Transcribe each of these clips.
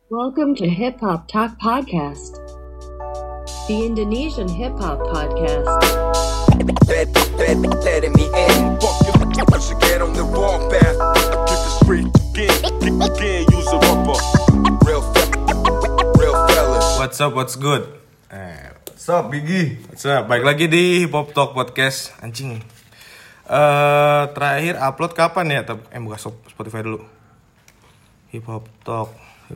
Welcome to Hip Hop Talk Podcast, the Indonesian hip hop podcast. Letting me in. Fuck you, I should get on the wrong path. Get the street again, use a rubber. Real fellas. What's up, what's good? What's up, Biggie? What's up? Balik lagi di Hip Hop Talk Podcast. Anjing. Terakhir upload kapan ya? Buka Spotify dulu. Hip Hop Talk.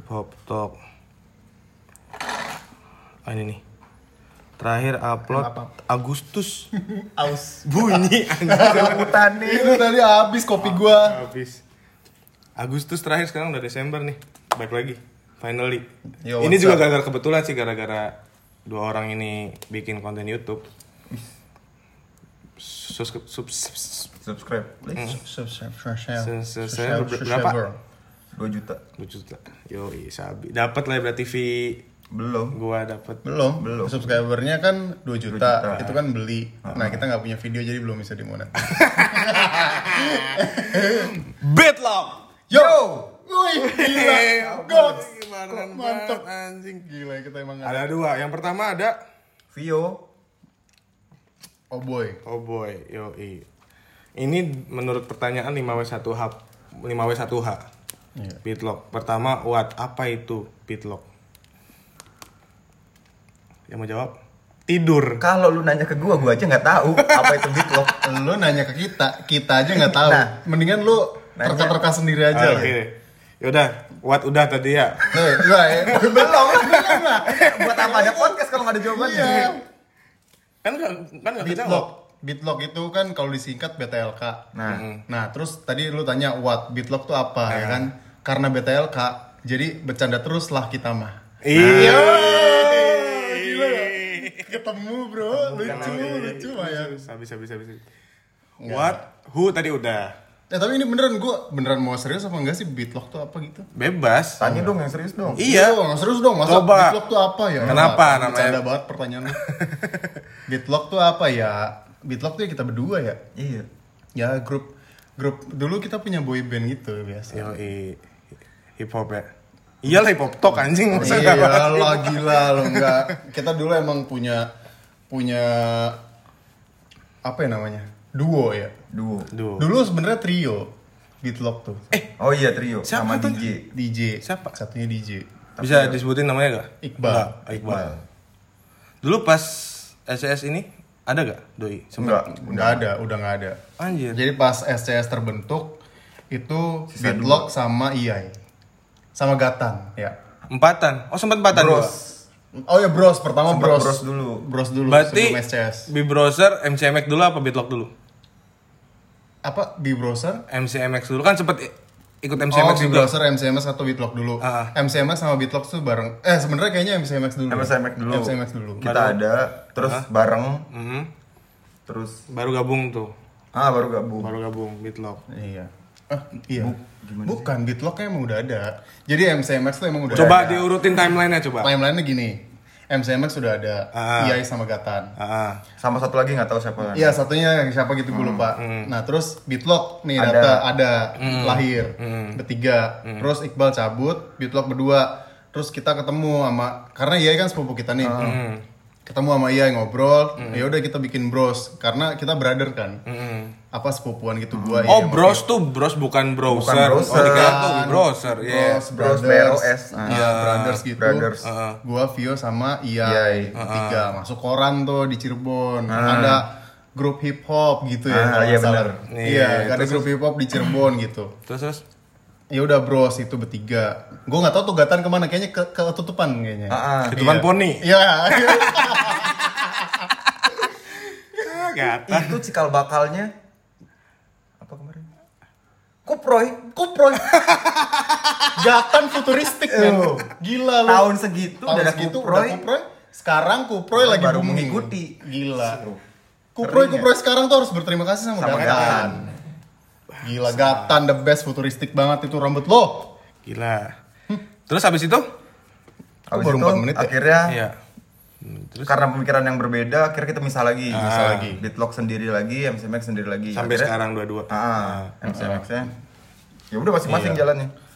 Ini nih. Terakhir upload Agustus. Aus. Bunyi anjing. Rebutan nih. Itu tadi habis kopi gua. Habis. Agustus terakhir, sekarang udah Desember nih. Balik lagi. Finally. Yo, Ini what's juga up? gara-gara kebetulan sih, gara-gara dua orang ini bikin konten YouTube. Subscribe. Berapa? 2 juta. 2 juta. Yoi, sabi. Dapat lah berarti fee. Belum. Gua dapat. Belum. Belum. Subscribernya kan 2 juta. 2 juta. Itu kan beli. Nah, kita nggak punya video jadi belum bisa dimonetisasi. Bedlock. Yo! Wih, gila. Goks. Gimana Mantap. anjing. Gila, kita emang Ada dua. Yang pertama ada Vio. Oh boy. Oh boy, yoi. Ini menurut pertanyaan 5W1H. Iya. Beatlock. Pertama, what? Apa itu Beatlock? Yang mau jawab? Tidur. Kalau lu nanya ke gua aja nggak tahu apa itu beatlock. Lu nanya ke kita aja nggak tahu. Nah. Mendingan lu Nanya. terka-terka sendiri aja. Oke. Yaudah, what udah tadi ya. Belum. Buat apa ada podcast kalau nggak ada jawabannya? Iya. Kan enggak Beatlock. Beatlock itu kan kalau disingkat BTLK. Nah, terus tadi lu tanya what? Beatlock tuh apa ya kan? Karena BTLK, jadi bercanda terus lah kita mah. Iya. Gila ya? Ketemu bro, lucu mah ya. Habis. What? Who tadi udah. Ya tapi ini beneran mau serius apa enggak sih Beatlock tuh apa gitu? Bebas. Tanya dong yang serius dong. Iya. Nggak serius dong, masa Coba. Beatlock tuh apa ya? Kenapa Nah, namanya? bercanda banget pertanyaan lu. Beatlock tuh apa ya? Beatlock tuh ya kita berdua ya. Iya. Ya grup dulu kita punya boy band gitu biasa. Yoi. Hip hop ya. Iyalah hip hop talk anjing. Masa Iya nggak bahas hip lah hop? gila lo enggak. Kita dulu emang punya apa ya namanya? Duo ya. Duo. Duh. Dulu sebenarnya trio Beatlock tuh. Oh iya trio Siapa sama tuh? DJ. DJ. Siapa? Satunya DJ. Bisa disebutin namanya gak? Iqbal. Nggak, Iqbal. Dulu pas SCS ini ada gak Doi? Sempet? Enggak. Udah nggak ada. Anjir. Jadi pas SCS terbentuk itu Sisa Beatlock sama Iyai. Sama Gatan, ya. Empatan. Oh sempet empatan Bros. gua. Oh ya Bros, pertama Sempet Bros. Bros dulu. Bros dulu Berarti sebelum SCS. B-Browser, MCMX dulu apa Beatlock dulu? Apa B-Browser? MCMX dulu kan sempet ikut Oh, MCMX juga. B-Browser, MCMX atau Beatlock dulu. Ah. MCMX sama Beatlock tuh bareng. Sebenarnya kayaknya MCMX dulu. MCMX dulu. MCMX dulu. Kita ada terus bareng Mhm. terus Baru gabung tuh. baru gabung. Baru gabung Beatlock. Iya. Iya. gimana Bukan, Beatlock emang udah ada. Jadi MCMX tuh emang udah Coba ada. diurutin timelinenya coba. Timeline-nya gini. MCMX sudah ada, Iyai sama Gatan. Ah. Sama satu lagi nggak tahu siapa. Iya, satunya yang siapa gitu gue lupa. Nah, terus Beatlock nih ada lahir bertiga. Terus Iqbal cabut, Beatlock berdua. Terus kita ketemu sama karena Iyai kan sepupu kita nih. Ketemu sama Iyai ngobrol. Ya udah kita bikin Bros karena kita brother kan. Apa sepupuan gitu gua. Oh, Iyai sama Bros tuh Bros bukan browser. Bukan browser. Oh, dikira tuh browser. Iya. Bros, Bros, brothers, BROS. iya brothers gitu. Brothers. Gua Vio sama Iyai. bertiga masuk koran tuh di Cirebon. Ada grup hip hop gitu ya. kalau iya nggak salah. bener. Iya, ada grup hip hop di Cirebon gitu. Terus Ya udah Bros itu bertiga. Gua nggak tahu tuh Gatan kemana, kayaknya ketutupan kayaknya. ketuban Iya. poni. Iya. Gata. Itu cikal bakalnya apa kemarin? Kuproy. Gatan futuristik men. Gila lu. Tahun segitu Tahun udah ada segitu Kuproy. udah Kuproy. Sekarang Kuproy lagi baru booming. mengikuti. Gila. Seru. Kuproy Keren ya? sekarang tuh harus berterima kasih sama Sama Gatan. Gila Gatan the best, futuristik banget itu rambut lo. Gila. Terus habis itu? Habis baru itu 4 menit ya? akhirnya Iya. Terus karena pemikiran yang berbeda akhirnya kita misah lagi. lagi. Beatlock sendiri lagi, MCMX sendiri lagi. sampai Akhirnya- sekarang dua-dua. MCMX-nya. Ya udah masing-masing Iya. jalannya.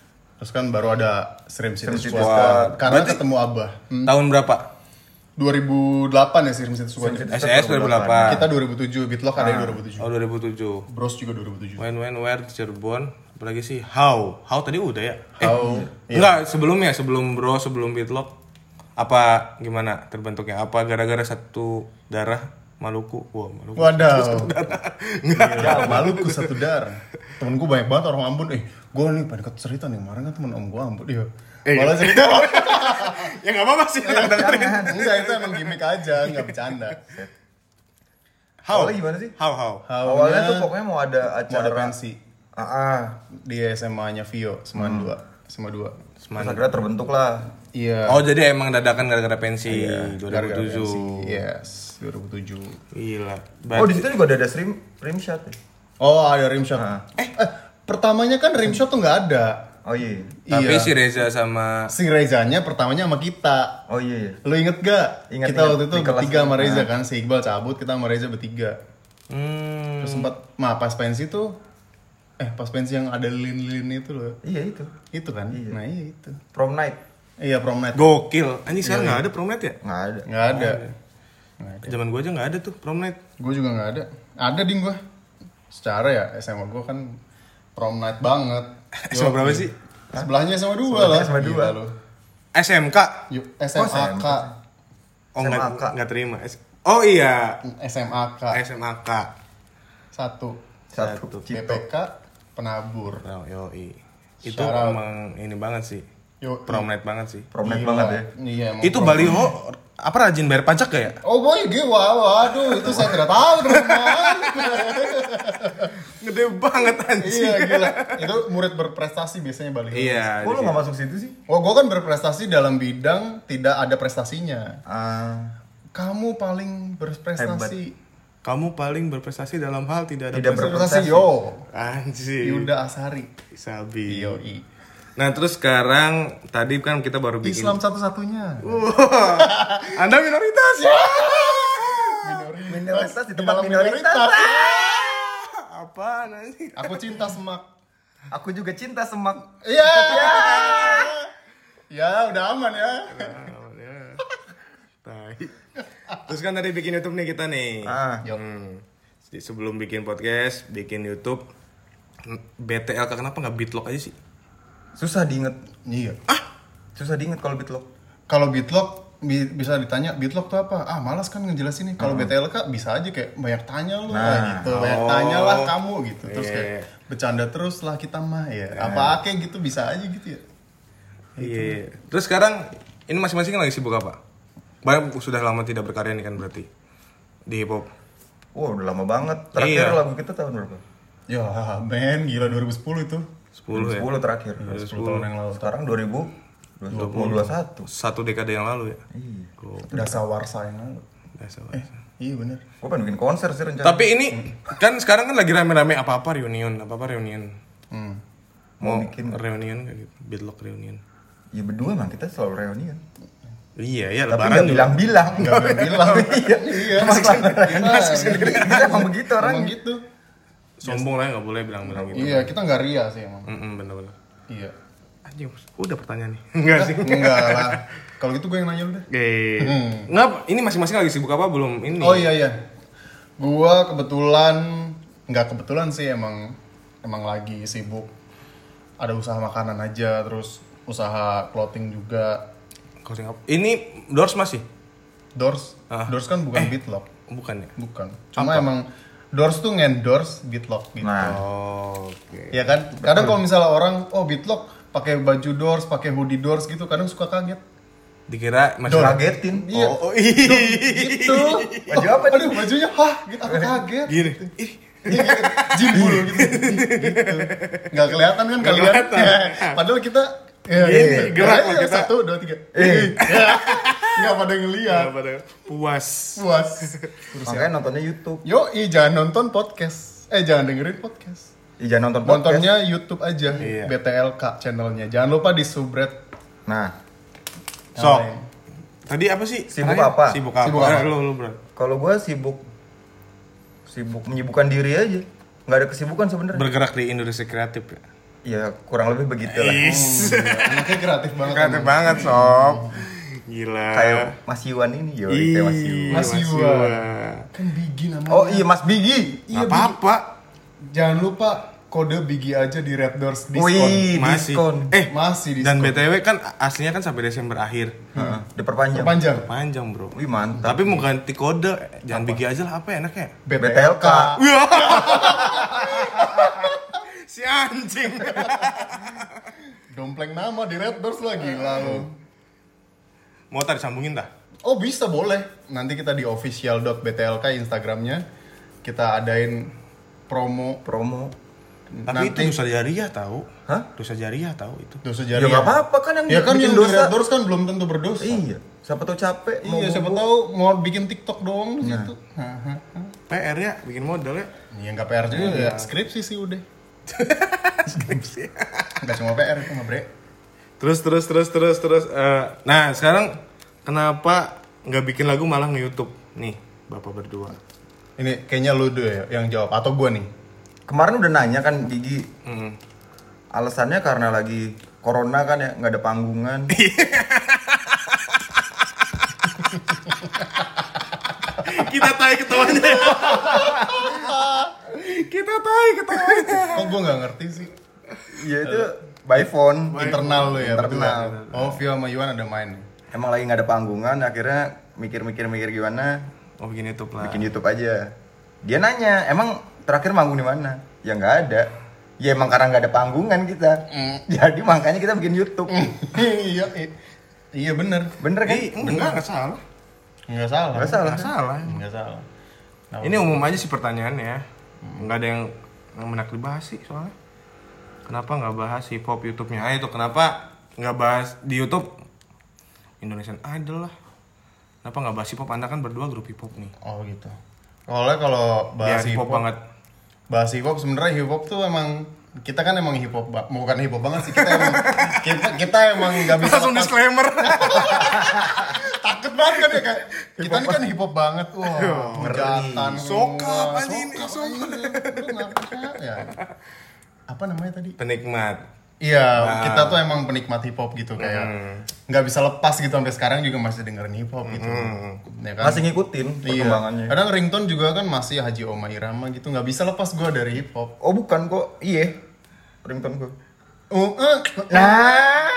Terus kan baru ada Stream City City Squad. Squad. Karena Berarti- ketemu Abah. Tahun berapa? 2008 ya Stream City Squad. Stream City SES 2008. Kita 2007, Beatlock ada yang 2007. Oh 2007. Bros juga 2007. When Where Cirebon. Apalagi sih How tadi udah ya? How? Enggak, sebelumnya, sebelum Bro, sebelum Beatlock. Apa gimana terbentuknya? Apa gara-gara satu darah Maluku? Wah, Maluku. Wadaw. Ya, Maluku satu darah. Temen gue banyak banget orang Ambon. Gue nih pada cerita nih, kemarin kan temen om gue Ambon. Iya. Malah cerita. Ya enggak apa-apa sih, Enggak, itu emang gimmick aja, enggak bercanda. How? Awalnya gimana sih? How? Awalnya tuh pokoknya mau ada mau acara ada pensi di SMA-nya Vio, SMA 2. Terus akhirnya terbentuk lah. Iya. Oh, jadi emang dadakan gara-gara pensi Gara-gara 2007. pensi. Yes, 2007. Gila. Oh di situ juga ada rimshot ya? Oh, ada rimshot. Ah. Pertamanya kan rimshot tuh nggak ada. Oh iya. Tapi Iya. si Reza sama Si Rezanya pertamanya sama kita. Oh iya. Lo inget gak? Ingat, Kita ingat. waktu itu Di kelas bertiga sama itu. Reza kan. Si Iqbal cabut, kita sama Reza bertiga. Terus sempat, pas pensi tuh, pas pensi yang ada lilin-lilin itu loh. Iya itu. Itu kan? Iya. Nah iya itu. Prom night. Iya, prom night. gokil. Anjing sekarang enggak ada prom night ya? Nggak ada. Nggak ada. Zaman gua aja enggak ada tuh prom night. Gue juga nggak ada. Ada ding gue. Secara ya SMA gue kan prom night banget. SMA berapa sih? Sebelahnya SMA 2 lah. SMA 2. Gila lu. SMK. Yuk, SMAK. Oh, SMAK. enggak terima. Oh iya, SMAK. SMAK. Satu. Satu. Cito. BPK penabur. Oh, yoi. Itu Shout out. emang ini banget sih. Yuk. Prom night banget sih. Prom night Gila. banget ya. Iya, emang Itu prom. baliho apa rajin bayar pajak gak ya? Oh boy, waduh, itu saya tidak tahu teman-teman. Gede banget anjing. Iya gila. Itu murid berprestasi biasanya baliho. Iya. Kok lu nggak masuk situ sih? Oh, gue kan berprestasi dalam bidang tidak ada prestasinya. Kamu paling berprestasi. Kamu paling berprestasi dalam hal tidak ada Tidak Berprestasi berprestasi. yo. Anjing. Yuda Asari. Sabi. Yoi. Nah, terus sekarang tadi kan kita baru bikin Islam satu-satunya. Anda minoritas. Minoritas di Di tempat dalam minoritas. Apaan anjing? Aku cinta semak. Aku juga cinta semak. Iya. Ya, udah aman ya. Tai. Terus kan tadi bikin YouTube nih kita nih. Jadi sebelum bikin podcast, bikin YouTube, BTL kenapa nggak Beatlock aja sih? Susah diinget. Iya. Susah diinget kalau Beatlock. Kalau Beatlock bisa ditanya Beatlock tuh apa? Malas kan ngejelasin nih. Kalau BTLK bisa aja kayak banyak tanya lu gitu. Banyak tanya lah kamu gitu. Terus kayak bercanda terus lah kita mah ya. Apa kayak gitu bisa aja gitu ya. Iya. Terus sekarang ini masing-masing lagi sibuk apa? Banyak sudah lama tidak berkarya nih kan berarti di hip hop. Wow, udah lama banget. Terakhir Iya. lagu kita tahun berapa? Ya, men gila 2010 itu. 10 ya. 10 terakhir. 10 tahun yang lalu. Sekarang 2021. Satu dekade yang lalu ya. Iya. Dasar warsa yang lalu. Biasa. Iya bener. Gue pengen bikin konser sih rencana. Tapi ini kan sekarang kan lagi rame-rame apa-apa reunion. Mau bikin. reunion kayak gitu. Beatlock reunion. Ya berdua mah kita selalu reunian. Iya ya, Tapi lebaran nggak juga. bilang-bilang. Enggak bilang. Iya. Iya. Kita emang begitu Emang orang. gitu. Sombong lah, nggak boleh bilang-bilang gitu. Iya, kita nggak ria sih emang. Bener-bener. Iya. Anjing, udah pertanyaan nih. Enggak sih. Enggak lah. Kalau gitu gue yang nanya lu deh. Oke. Nggak, ini masing-masing lagi sibuk apa belum? Ini. Oh iya. Gua nggak kebetulan sih emang lagi sibuk. Ada usaha makanan aja, terus usaha clothing juga. Closing up. Ini Doors masih? Doors kan bukan Beatlock. Bukan ya? Bukan. Cuma emang Doors tuh ngendorse Beatlock gitu. Nah, Oke. Ya kan? Kadang kalau misalnya orang, Beatlock pakai baju Doors, pakai hoodie Doors gitu, kadang suka kaget. Dikira masih ngagetin. Iya. Oh, Gitu. Baju apa nih? Aduh, bajunya gitu. Aku kaget. Gini. Ih, Jimbul gitu. Nggak kelihatan kan kalian? kelihatan. Ya, padahal kita gerak lah kita. 1, 2, 3. Nggak pada ngeliat. pada puas. Puas. Makanya nontonnya YouTube. Jangan nonton podcast. Jangan dengerin podcast. Jangan nonton podcast. Nontonnya YouTube aja. Iya. BTLK channelnya. Jangan lupa di subred. Nah, Sok. Tadi apa sih? Sibuk Terakhir? apa? Sibuk apa? Sibuk apa? Lu bro. kalau gue sibuk menyibukkan diri aja. Nggak ada kesibukan sebenarnya. Bergerak di industri kreatif ya. Ya kurang lebih begitu lah. Anaknya kreatif banget. Kreatif emang. banget sob. Gila. Kayak Mas Iwan ini, kayak Mas Iwan. Mas Iwan. Kan Bigi namanya. Oh iya Mas Bigi. Iya, Apa-apa. Jangan lupa kode Bigi aja di Red Doors diskon. Wih, Masih. diskon. Masih diskon. Dan BTW kan aslinya kan sampai Desember akhir. Diperpanjang. Panjang. Panjang, Bro. Wih, mantap. Tapi mau ganti kode, jangan Bigi aja lah, apa enaknya? BTLK. Si anjing. Dompleng nama di Red Doors lah, gila lo. Mau tadi sambungin dah? Oh bisa, boleh. Nanti kita di official.btlk Instagramnya kita adain promo. Tapi Nanti- itu dosa jariah tahu. Hah? Dosa jariah tahu itu. Dosa Ya jariah. nggak apa-apa kan yang Ya kan bikin yang di dosa. Red Doors kan belum tentu berdosa. Iya. Siapa tahu capek. Iya, siapa tahu mau bikin TikTok doang di situ. PR ya, bikin modal ya. Iya nggak PR juga ya. Skripsi sih udah. Skripsi. Nggak cuma PR itu nggak bre. Terus. Nah sekarang kenapa nggak bikin lagu malah nge-YouTube nih bapak berdua? Ini kayaknya lu dulu ya yang jawab atau gua nih. Kemarin udah nanya kan Gigi. Hmm. Alasannya karena lagi corona kan ya, nggak ada panggungan. Kita tai ketawanya. Kita tai ketawanya. Oh gua nggak ngerti sih. Iya itu by phone. Internal lu ya. Internal. berdua. Oh Vio sama Iwan ada main. Emang lagi nggak ada panggungan, akhirnya mikir gimana Oh bikin YouTube lah. bikin YouTube aja. Dia nanya, emang terakhir manggung di mana? Ya nggak ada. Ya emang karena nggak ada panggungan kita. Jadi makanya kita bikin YouTube. Iya, iya bener. Bener kan? Enggak salah. Nggak salah. Nggak salah. Nggak salah. Nggak salah. Nah, Ini umum aja sih pertanyaannya. Nggak ada yang menak dibahas sih soalnya. Kenapa nggak bahas hip hop YouTube-nya? Itu kenapa nggak bahas di YouTube Indonesian Idol lah. Kenapa nggak bahas hip hop? Anda kan berdua grup hip hop nih. Oh gitu. Kalau Biar bahas hip hop banget. Bahas hip hop sebenarnya hip hop tuh emang kita kan emang hip hop bukan hip hop banget sih, kita emang kita emang nggak bisa Langsung lepas- disclaimer. takut banget kan ya kayak kita ini kan hip hop banget. Wah, hujatan. Sokap wah, aja ini, sokap aja. Lu ngapa ya? Apa namanya tadi? Penikmat. Iya, Nah. kita tuh emang penikmat hip hop gitu kayak nggak bisa lepas gitu sampai sekarang juga masih dengerin hip hop gitu. Ya kan? Masih ngikutin perkembangannya. Iya. Kadang ringtone juga kan masih Haji Oma Irama gitu, nggak bisa lepas gue dari hip hop. Oh bukan kok, iya. Ringtone gue. Nah,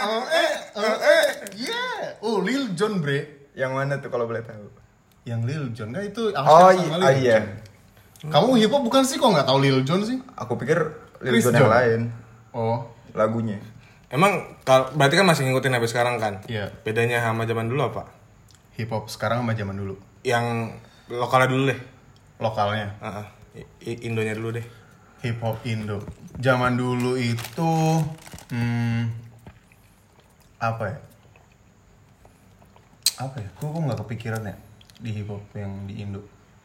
Lil Jon bre, Yang mana tuh kalau boleh tahu? yang Lil Jon kan itu Oh Usher sama Lil iya. Jon. Kamu hip hop bukan sih kok nggak tahu Lil Jon sih? Aku pikir Chris Lil Jon yang Jon. lain Oh, lagunya. Emang berarti kan masih ngikutin sampai sekarang kan? Iya. Bedanya sama zaman dulu apa? hip hop sekarang sama zaman dulu. Yang lokalnya dulu deh. Lokalnya Indonya dulu deh. hip hop Indo. Zaman dulu itu apa ya? Apa ya? Kok nggak kepikiran ya di hip hop yang di Indo.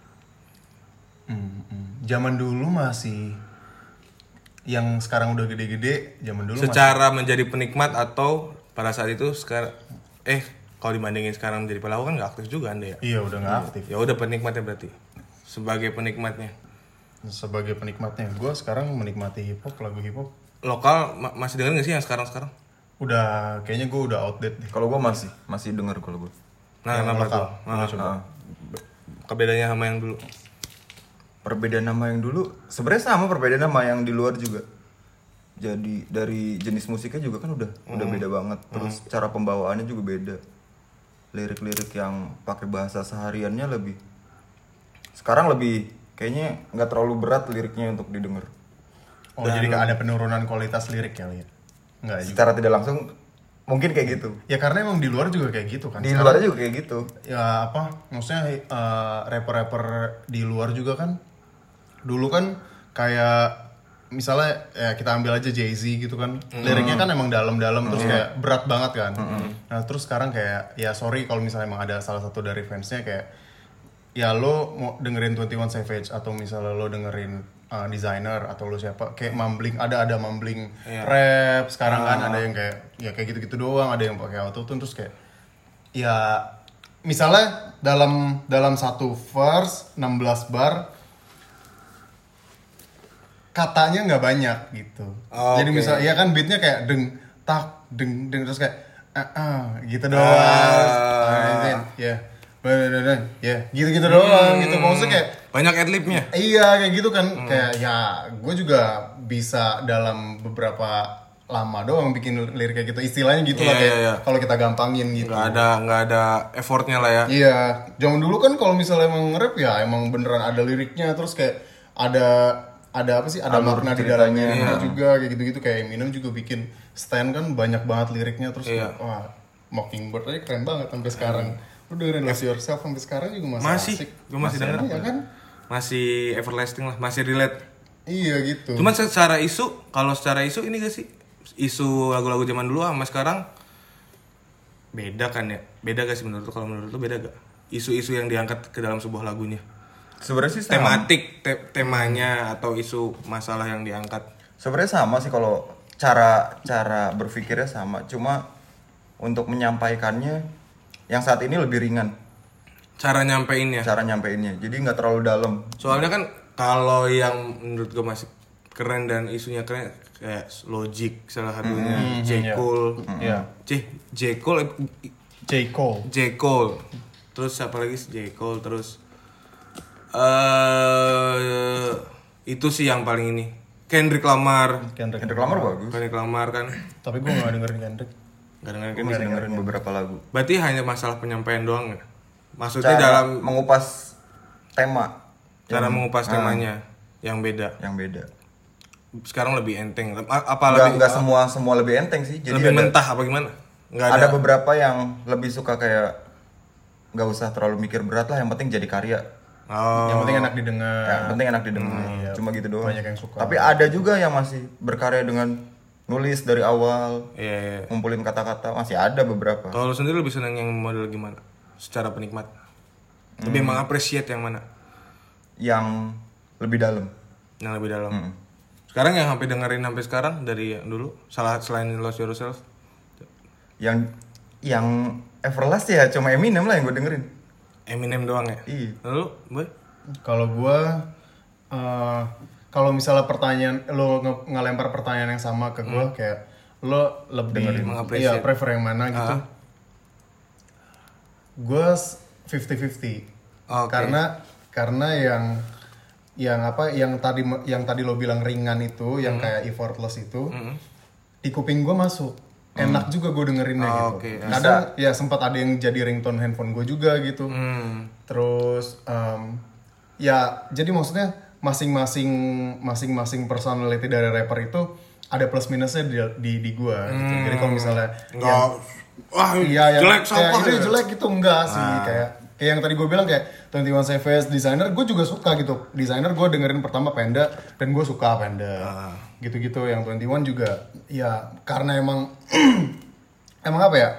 Zaman dulu masih yang sekarang udah gede-gede, zaman dulu Secara menjadi penikmat atau pada saat itu sekarang kalau dibandingin sekarang menjadi pelaku kan nggak aktif juga Anda ya? masih, iya udah nggak aktif. Ya udah penikmatnya berarti. Sebagai penikmatnya. Sebagai penikmatnya, gue sekarang menikmati hip hop, lagu hip hop. Lokal masih denger nggak sih yang sekarang? Udah kayaknya gue udah outdated deh. Kalau gue masih denger kalau gue. Nah, Yang kenapa lokal. tuh? Nah, Coba. Kebedaannya sama yang dulu. Perbedaan nama yang dulu sebenarnya sama perbedaan nama yang di luar juga. Jadi dari jenis musiknya juga kan udah beda banget. Terus cara pembawaannya juga beda. Lirik-lirik yang pakai bahasa sehariannya lebih sekarang lebih kayaknya nggak terlalu berat liriknya untuk didengar. Oh jadi ada penurunan kualitas lirik kali ya? Enggak juga. Secara tidak langsung mungkin kayak gitu. Ya karena emang di luar juga kayak gitu kan. Di Sekarang- luar juga kayak gitu. Ya apa? Maksudnya rapper-rapper di luar juga kan. Dulu kan kayak misalnya ya kita ambil aja Jay-Z gitu kan. Liriknya kan emang dalam-dalam terus kayak berat banget kan. Nah, terus sekarang kayak ya sorry kalau misalnya emang ada salah satu dari fansnya kayak ya lo mau dengerin 21 Savage atau misalnya lo dengerin designer atau lo siapa kayak mumbling ada mumbling rap sekarang kan ada yang kayak ya kayak gitu-gitu doang, ada yang pakai autotune terus kayak ya misalnya dalam satu verse 16 bar katanya nggak banyak gitu. Oh, Jadi oke. misal ya kan beatnya kayak deng tak deng terus kayak gitu doang. Ya. Ya, gitu-gitu doang gitu. Maksudnya kayak Banyak adlibnya. iya kayak gitu kan. Kayak ya gue juga bisa dalam beberapa lama doang bikin lirik kayak gitu. Istilahnya gitu lah Iya, kayak iya. kalau kita gampangin gitu. Nggak ada effortnya lah ya. Iya, zaman dulu kan kalau misalnya emang nge-rap ya emang beneran ada liriknya terus kayak ada apa sih? Ada Alur makna di ceritanya. dalamnya juga kayak gitu-gitu kayak Eminem juga bikin Stand kan banyak banget liriknya terus Iya. kayak, wah Mockingbird aja keren banget sampai sekarang. Lu dengerin Lose Yourself sampai sekarang juga Masih, asik. gue masih denger. Iya kan? Masih everlasting lah, masih relate. Iya gitu. Cuman secara isu, kalau secara isu ini gak sih? Isu lagu-lagu zaman dulu sama sekarang beda kan ya? Beda gak sih menurut lu? Kalau menurut lu beda gak? Isu-isu yang diangkat ke dalam sebuah lagunya. Sebenarnya sih sama. Tematik, temanya atau isu masalah yang diangkat. Sebenarnya sama sih kalau cara berpikirnya sama. Cuma untuk menyampaikannya yang saat ini lebih ringan Cara nyampeinnya. cara nyampeinnya. Jadi nggak terlalu dalam. Soalnya kan kalau yang menurut gue masih keren dan isunya keren kayak Logic salah satunya, J. Cole. Iya. J. Cole, J. Cole. J. Cole. Terus siapa lagi? J. Cole terus itu sih yang paling ini. Kendrick Lamar. Kendrick. Kendrick Lamar bagus. Kendrick Lamar kan Tapi gue gak dengerin Kendrick. nggak dengerin Gue Kendrick. masih dengerin beberapa lagu. Berarti hanya masalah penyampaian doang ya? Maksudnya Cara dalam mengupas tema cara yang- mengupas temanya yang beda. yang beda. Sekarang lebih enteng. Apa lebih Nggak semua lebih enteng sih. Jadi lebih ada, mentah apa gimana? Nggak ada beberapa yang lebih suka kayak nggak usah terlalu mikir berat lah. Yang penting jadi karya. Oh. Yang penting enak didengar. Yang penting enak didengar. iya. Cuma gitu doang. Banyak yang suka. Tapi ada juga yang masih berkarya dengan nulis dari awal, Iya, iya. ngumpulin kata-kata. Masih ada beberapa. Kalau lu sendiri lebih senang yang model gimana? Secara penikmat. Lebih mengapresiasi yang mana? Yang lebih dalam. Yang lebih dalam. Sekarang yang sampai dengerin sampai sekarang dari yang dulu, selain Lose Yourself. Yang Everlast ya cuma Eminem lah yang gue dengerin. Eminem doang ya? Iya. Lalu, Boy? Kalau gue, kalau misalnya pertanyaan lo ngelempar pertanyaan yang sama ke gue, kayak lo lebih mengapresiasi. prefer yang mana gitu? Gue 50-50. Oke. Karena yang tadi lo bilang ringan itu, yang kayak effortless itu, di kuping gue masuk. Enak juga gue dengerinnya Oh, gitu. oke. Kadang ya sempat ada yang jadi ringtone handphone gue juga gitu. Terus ya jadi maksudnya masing-masing personality dari rapper itu ada plus minusnya di gue gitu. Jadi kalau misalnya Enggak. Wah, iya yang jelek kayak sampah itu ya? jelek gitu enggak sih kayak yang tadi gue bilang kayak 21 Savage Designer gue juga suka gitu. Designer gue dengerin pertama Panda dan gue suka Panda. Gitu-gitu yang 21 juga ya karena emang emang apa ya?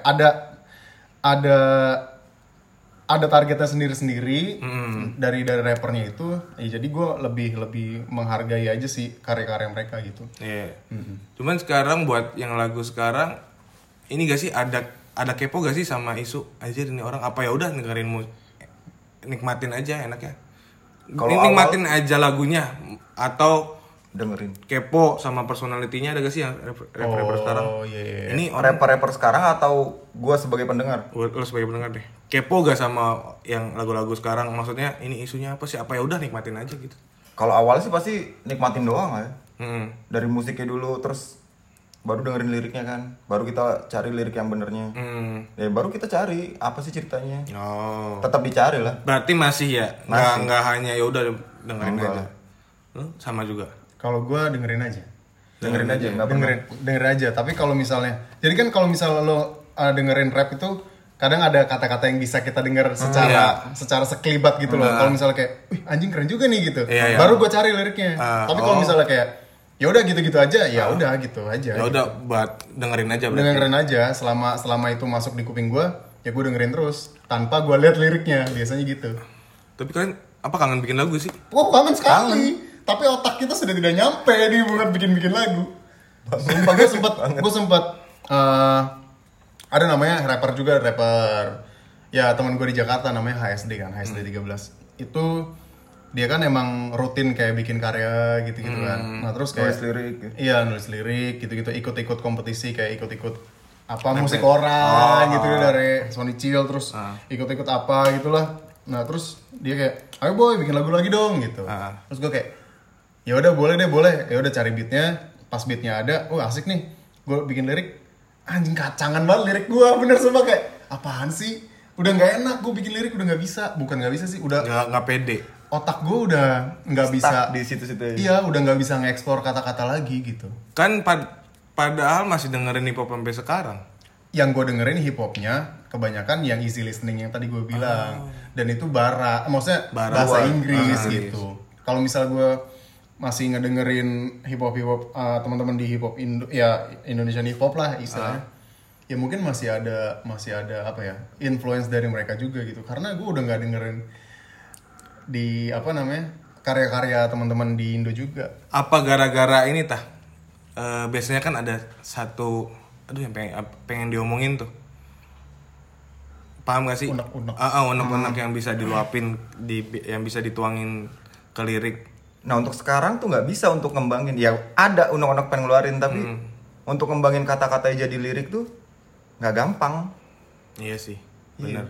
Ada targetnya sendiri-sendiri dari rappernya itu. Ya, jadi gue lebih menghargai aja sih karya-karya mereka gitu. Iya. Cuman sekarang buat yang lagu sekarang ini gak sih ada kepo gak sih sama isu aja ini orang apa ya udah dengerin nikmatin aja enaknya. Kalau Nikmatin aja lagunya atau Dengerin. kepo sama personalitinya ada gak sih yang rapper sekarang? Oh iya. Ini orang Rapper-rapper sekarang atau gue sebagai pendengar? lo sebagai pendengar deh. Kepo gak sama yang lagu-lagu sekarang? Maksudnya ini isunya apa sih? Apa ya udah nikmatin aja gitu. Kalau awal sih pasti nikmatin doang lah ya. Hmm. Dari musiknya dulu terus baru dengerin liriknya kan. Baru kita cari lirik yang benernya. Ya baru kita cari apa sih ceritanya. Oh. Tetap dicari lah. Berarti masih ya? Masih. Nggak hanya ya udah dengerin Enggak aja. lah. Lo sama juga. Kalau gue dengerin aja. Dengerin aja, nggak pernah. Dengerin aja. Tapi kalau misalnya, jadi kan kalau misalnya lo dengerin rap itu kadang ada kata-kata yang bisa kita dengar secara sekelibat gitu loh. Kalau misalnya kayak, wih anjing keren juga nih gitu. Iya, iya. Baru gue cari liriknya. Tapi kalau misalnya kayak, ya udah gitu-gitu aja, ya udah gitu aja. Ya udah buat dengerin aja berarti. Dengerin aja. Selama itu masuk di kuping gue, ya gue dengerin terus tanpa gue lihat liriknya. Biasanya gitu. Tapi kalian apa kangen bikin lagu sih? Oh kangen sekali. Tapi otak kita sudah tidak nyampe di bukan bikin lagu. Sumpah gue sempat ada namanya rapper ya teman gue di Jakarta namanya HSD kan, HSD 13. Itu dia kan emang rutin kayak bikin karya gitu-gitu kan. Nah terus kayak Nulis lirik ya. Iya nulis lirik gitu-gitu, ikut-ikut kompetisi kayak ikut-ikut apa musik orang gitu dari Sony Chill, terus ikut-ikut apa gitulah. Nah terus dia kayak ayo boy bikin lagu lagi dong gitu. Terus gue kayak ya udah boleh. Ya udah cari beatnya, pas beatnya ada, asik nih. Gue bikin lirik, anjing kacangan banget lirik gue, bener sumpah kayak apaan sih? Udah nggak enak, gue bikin lirik udah nggak bisa, bukan nggak bisa sih, udah nggak pede. Otak gue udah nggak bisa di situ-situ aja. Iya, udah nggak bisa nge-explore kata-kata lagi gitu. Kan padahal masih dengerin hip hop sampai sekarang. Yang gue dengerin hip hopnya kebanyakan yang easy listening yang tadi gue bilang, dan itu maksudnya bahasa Inggris gitu. Kalau misal gue masih ngedengerin hip hop teman-teman di hip hop Indonesian hip hop lah istilahnya, ya mungkin masih ada apa ya, influence dari mereka juga gitu. Karena gue udah nggak dengerin di karya-karya teman-teman di Indo juga. Apa gara-gara ini biasanya kan ada satu yang pengen diomongin tuh, paham gak sih? Unek-unek yang bisa diluapin, yang bisa dituangin ke lirik. Nah untuk sekarang tuh nggak bisa untuk ngembangin, ya ada unek-unek pengen ngeluarin, tapi untuk ngembangin kata-katanya jadi lirik tuh nggak gampang. Iya sih, benar.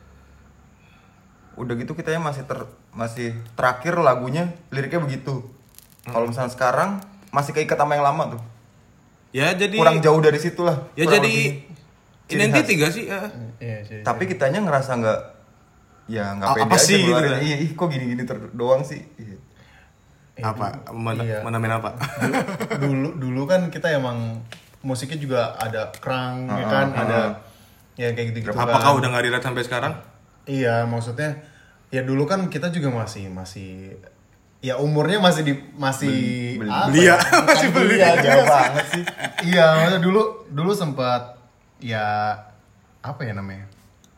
Udah gitu kitanya masih terakhir lagunya liriknya begitu. Kalau misalnya sekarang masih keikat sama yang lama tuh. Ya jadi kurang jauh dari situ lah. Ya jadi identity gak sih? Tapi kitanya ngerasa nggak pede apa aja sih gitu ngeluarin. kan? Iya, kok gini-gini doang sih. Apa? Menamin apa? Dulu kan kita emang musiknya juga ada krang, ya kan, ada ya kayak gitu-gitu. Apakah kan. udah nggak relate sampai sekarang? Iya, maksudnya ya dulu kan kita juga masih ya umurnya masih belia. Masih belia Jauh banget sih. Iya, maksudnya dulu sempat ya apa ya namanya?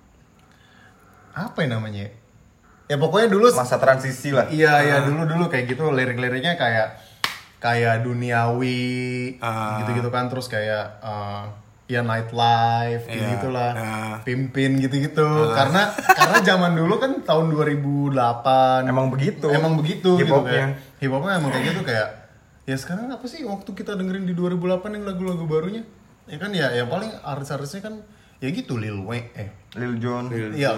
Ya pokoknya dulu Masa transisi lah. Iya, dulu kayak gitu, lirik-liriknya kayak duniawi gitu-gitu kan, terus kayak ya nightlife gitu lah, pimpin gitu-gitu. Karena zaman dulu kan tahun 2008 Emang begitu gitu kayak hip hopnya emang kayak gitu, kayak ya sekarang apa sih waktu kita dengerin di 2008 yang lagu-lagu barunya, ya kan ya yang paling artis-artisnya kan ya gitu Lil Jon,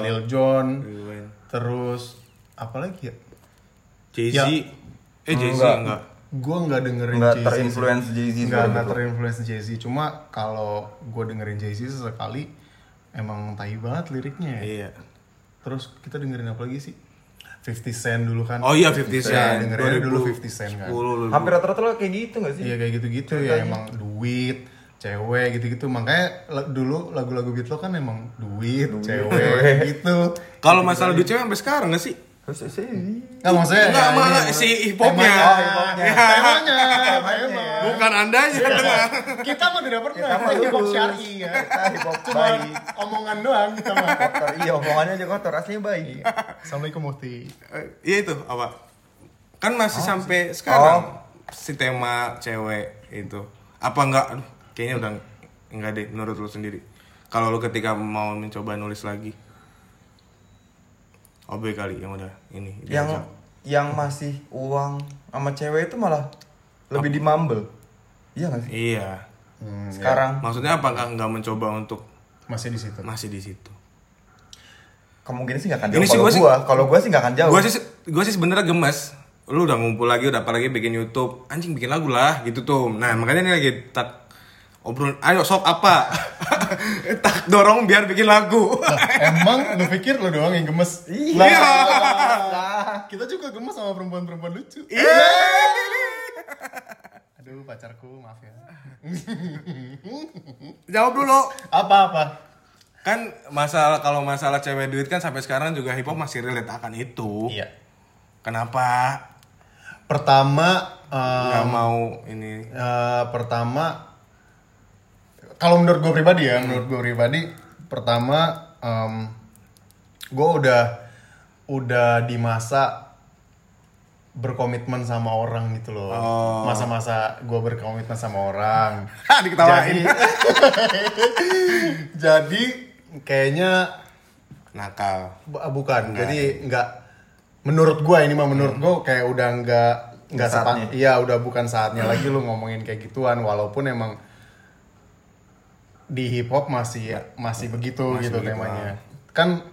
terus apa lagi ya, Jay-Z. Jay-Z enggak. Gue nggak dengerin Nggak Jay-Z. terinfluence Jay-Z. Nggak terinfluence Jay-Z. Cuma kalau gue dengerin Jay-Z sesekali emang tai banget liriknya ya. Iya. Terus kita dengerin apa lagi sih? 50 Cent dulu kan. Oh iya 50 Cent. Dengerin dulu 50 Cent kan. Hampir rata-rata lo kayak gitu nggak sih? Iya kayak gitu-gitu ya, emang duit, cewek gitu-gitu. Makanya dulu lagu-lagu Beatles kan emang duit, cewek gitu. Kalau masalah duit cewek sampai sekarang nggak sih? Nggak, maksudnya Enggak, si hip hopnya. Temanya. Bukan andanya. Kita mah tidak pernah hip hop syar'i ya. Hip hop Cuma baik. omongan doang kita mah. Kotor, iya omongannya aja kotor, aslinya baik. Assalamualaikum Mufti. Iya itu apa? Kan masih sampai sekarang si tema cewek itu. Apa enggak? Aduh, kayaknya udah enggak deh menurut lu sendiri. Kalau lu ketika mau mencoba nulis lagi. OB kali yang udah ini. Yang masih uang sama cewek itu malah lebih di mumble. Iya nggak sih? Iya. Sekarang. Maksudnya apakah nggak mencoba untuk Masih di situ. masih di situ? Kemungkinan sih nggak akan Ini jauh. sih Kalau gue sih nggak akan jauh. Gue sih sebenarnya gemes. Lu udah ngumpul lagi, udah apalagi bikin YouTube, anjing bikin lagu lah gitu tuh. Nah makanya ini lagi obrol, ayo sok apa? Tak dorong biar bikin lagu. Emang lu pikir lu doang yang gemes? Iya. Kita juga gemes sama perempuan-perempuan lucu. Iya. Aduh pacarku, maaf ya. Jawab dulu. Apa-apa? Kan kalau masalah cewek duit kan sampai sekarang juga hip hop masih relate akan itu. Iya. Kenapa? Pertama Nggak mau ini. pertama kalau menurut gue pribadi, pertama gue udah di masa berkomitmen sama orang gitu loh. Masa-masa gue berkomitmen sama orang. Diketawain. Jadi kayaknya Nakal. bukan. Jadi nggak menurut gue ini mah menurut gue kayak udah nggak Saatnya. iya udah bukan saatnya lagi lu ngomongin kayak gituan, walaupun emang di hip hop masih begitu Masih gitu begitu, temanya. Kan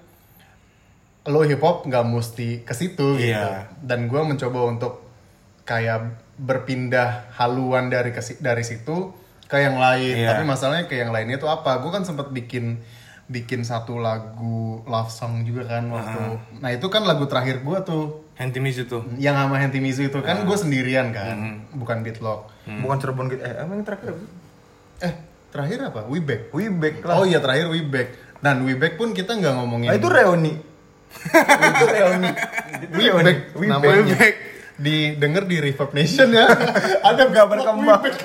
lo hip hop nggak mesti ke situ gitu. Iya. Dan gue mencoba untuk kayak berpindah haluan dari situ ke yang lain. Iya. Tapi masalahnya ke yang lainnya itu apa? Gue kan sempat bikin satu lagu love song juga kan waktu. Nah itu kan lagu terakhir gue tuh. Hentimis itu. Yang sama Hentimizu itu kan gue sendirian kan, bukan Beatlock. Bukan Cirebon gitu. Emang terakhir apa? Terakhir apa? We Back. We Back lah. Oh iya terakhir We Back. Dan We Back pun kita nggak ngomongin. Nah, itu reuni. Itu reuni. We Back We namanya. Back. Didengar di Reverb Nation ya. Ada Nggak berkembang. We Back.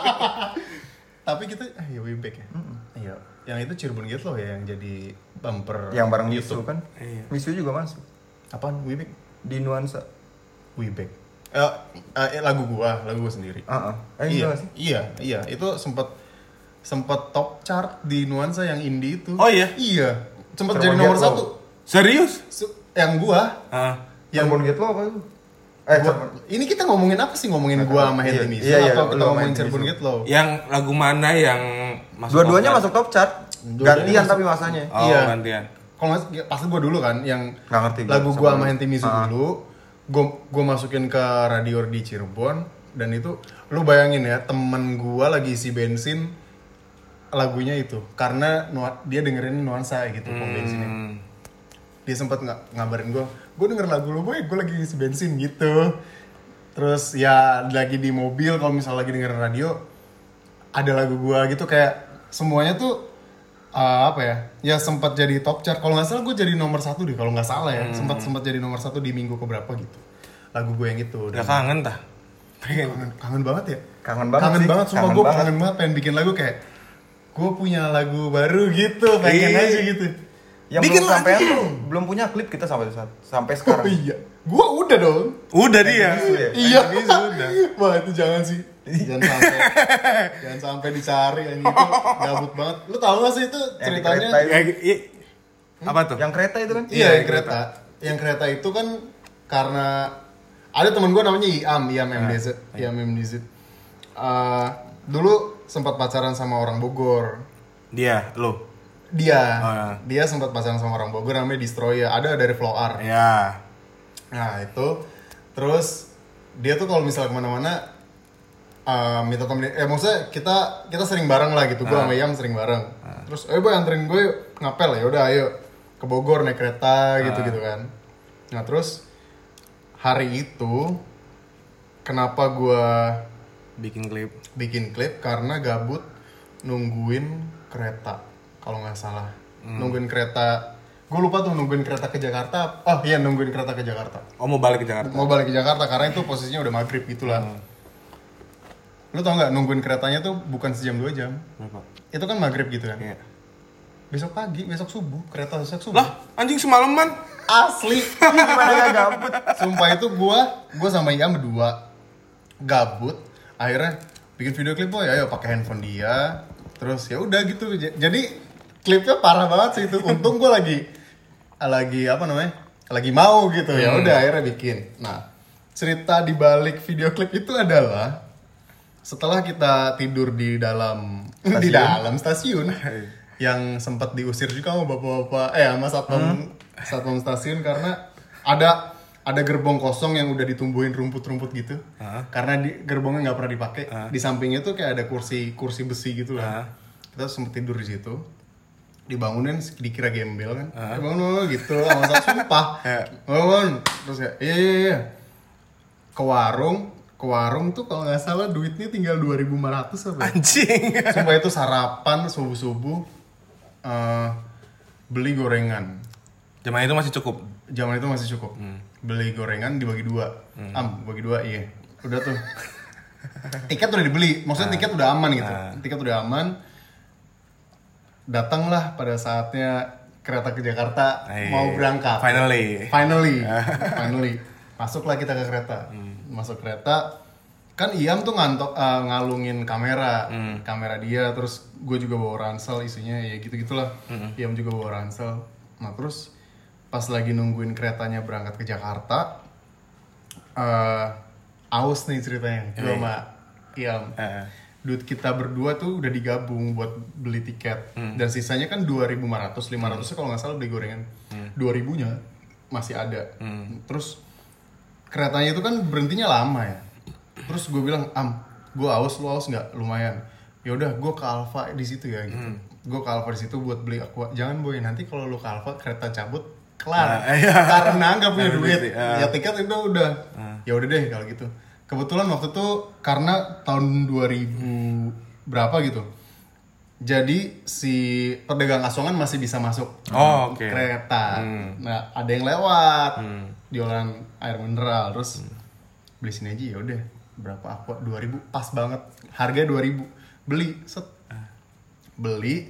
Tapi kita ya We Back ya. Iya. Yang itu Cirebon gitu loh ya yang jadi bumper. Yang bareng Misu kan? Iya. Misu juga masuk Apaan? We Back. di nuansa. We Back. Lagu gua sendiri. Iya sih. Iya, itu sempat top chart di nuansa yang indie itu. Oh iya? Iya, sempat Cirebon jadi nomor Get Low. 1. Serius? Yang gua, yang Cirebon gitu apa itu? ini kita ngomongin apa sih? Ngomongin gua sama Iya, Hentimizu iya, atau kita lu sama ngomongin Hentimizu. Cirebon Get Low? Yang lagu mana yang masuk? Dua-duanya top masuk top chart. Dua-duanya Gantian masuk. tapi masanya. Oh, Iya. gantian. Kalau nggak, pasti gua dulu kan, yang Nggak ngerti gua lagu sama gua sama lu. Hentimizu dulu, gua masukin ke radio di Cirebon, dan itu lu bayangin ya, temen gua lagi isi bensin lagunya itu karena dia dengerin nuansa gitu pom bensinnya. Dia sempat ngabarin gue denger lagu lu gue lagi isi bensin gitu. Terus ya lagi di mobil kalau misalnya lagi dengerin radio ada lagu gue gitu, kayak semuanya tuh apa ya? Ya sempat jadi top chart. Kalau nggak salah gue jadi nomor 1 deh kalau nggak salah ya. Sempat jadi nomor 1 di minggu keberapa gitu. Lagu gue yang itu. Udah kangen tah? Kangen banget ya. Kangen banget sih. Sumpah Kangen gue banget. kangen banget pengen bikin lagu kayak gue punya lagu baru gitu, pengen Iya. aja gitu. Yang Bikin belum sampai tuh belum punya klip kita sampai sekarang. Oh iya, gue udah dong. Udah dia. Iya. Udah. Wah itu jangan sih, jangan sampai dicari yang itu gabut banget. Lu tahu gak sih itu Yang di ceritanya? kereta itu. Apa tuh? Yang kereta itu kan? Iya yang kereta. Yang kereta itu kan karena ada temen gue namanya Iam MDZ. Iam MDZ. Dulu sempat pacaran sama orang Bogor. Dia, lo. Dia, Oh, ya. dia sempat pacaran sama orang Bogor namanya Destroyer. Ada dari Flow R. Ya. Nah itu, terus dia tuh kalau misalnya kemana-mana minta temenin. Maksudnya kita sering bareng lah gitu. Gue sama Iam sering bareng. Terus, boy anterin gue yuk, ngapel ya. Udah ayo ke Bogor naik kereta gitu kan. Nah terus hari itu kenapa gue bikin klip karena gabut nungguin kereta kalau nggak salah. Nungguin kereta, gue lupa tuh nungguin kereta ke Jakarta. Oh iya nungguin kereta ke Jakarta. Oh, mau balik ke Jakarta. Mau balik ke Jakarta karena itu posisinya udah maghrib gitulah. Lu tau nggak nungguin keretanya tuh bukan sejam 2 jam. Kenapa? Itu kan maghrib gitu kan. Iya. Besok pagi, besok subuh, kereta besok subuh. Lah, anjing semalaman. Asli. Gimana gak gabut? Sumpah itu gua sama Iam berdua gabut, akhirnya bikin video klip boy, ayo pakai handphone dia, terus ya udah gitu. Jadi klipnya parah banget sih itu. Untung gua lagi apa namanya? Lagi mau gitu. Ya udah akhirnya bikin. Nah, cerita di balik video klip itu adalah setelah kita tidur di dalam stasiun yang sempat diusir juga sama bapak-bapak sama satpam stasiun karena ada gerbong kosong yang udah ditumbuhin rumput-rumput gitu. Karena gerbongnya nggak pernah dipakai. Di sampingnya tuh kayak ada kursi besi gitu lah. Kita sempat tidur di situ. Dibangunin dikira gembel kan. Bangun gitu sama sumpah. Bangun. Terus kayak iya. Ke warung tuh kalau nggak salah duitnya tinggal 2.500 apa? Anjing. Sumpah itu sarapan subuh-subuh beli gorengan. Zaman itu masih cukup. Zaman itu masih cukup. Beli gorengan dibagi 2. Bagi 2 iya. Udah tuh. Tiket udah dibeli. Maksudnya tiket udah aman gitu. Tiket udah aman. Datanglah pada saatnya kereta ke Jakarta mau berangkat. Finally. Masuklah kita ke kereta. Masuk kereta. Kan Iam tuh ngalungin kamera dia, terus gue juga bawa ransel isinya ya gitu-gitulah. Iam juga bawa ransel. Nah terus pas lagi nungguin keretanya berangkat ke Jakarta, aus nih ceritanya, gue sama Iam. Duit kita berdua tuh udah digabung buat beli tiket, dan sisanya kan 2.500, 500 kalau nggak salah beli gorengan, 2.000-nya masih ada. Terus keretanya itu kan berhentinya lama ya. Terus gue bilang, gue aus, lu aus nggak? Lumayan. Ya udah, gue ke Alfa di situ ya gitu. Gue ke Alfa di situ buat beli aqua. Jangan boy, nanti kalau lu ke Alfa kereta cabut kelar. Karena nggak punya duit. Ya tiket itu udah. Ya udah deh kalau gitu. Kebetulan waktu itu karena tahun 2000 berapa gitu. Jadi si pedagang asongan masih bisa masuk kereta. Nah, ada yang lewat. Jualan air mineral, terus beli sini aja ya udah. Berapa aqua? 2.000, pas banget. Harganya 2.000. Beli, set. Beli,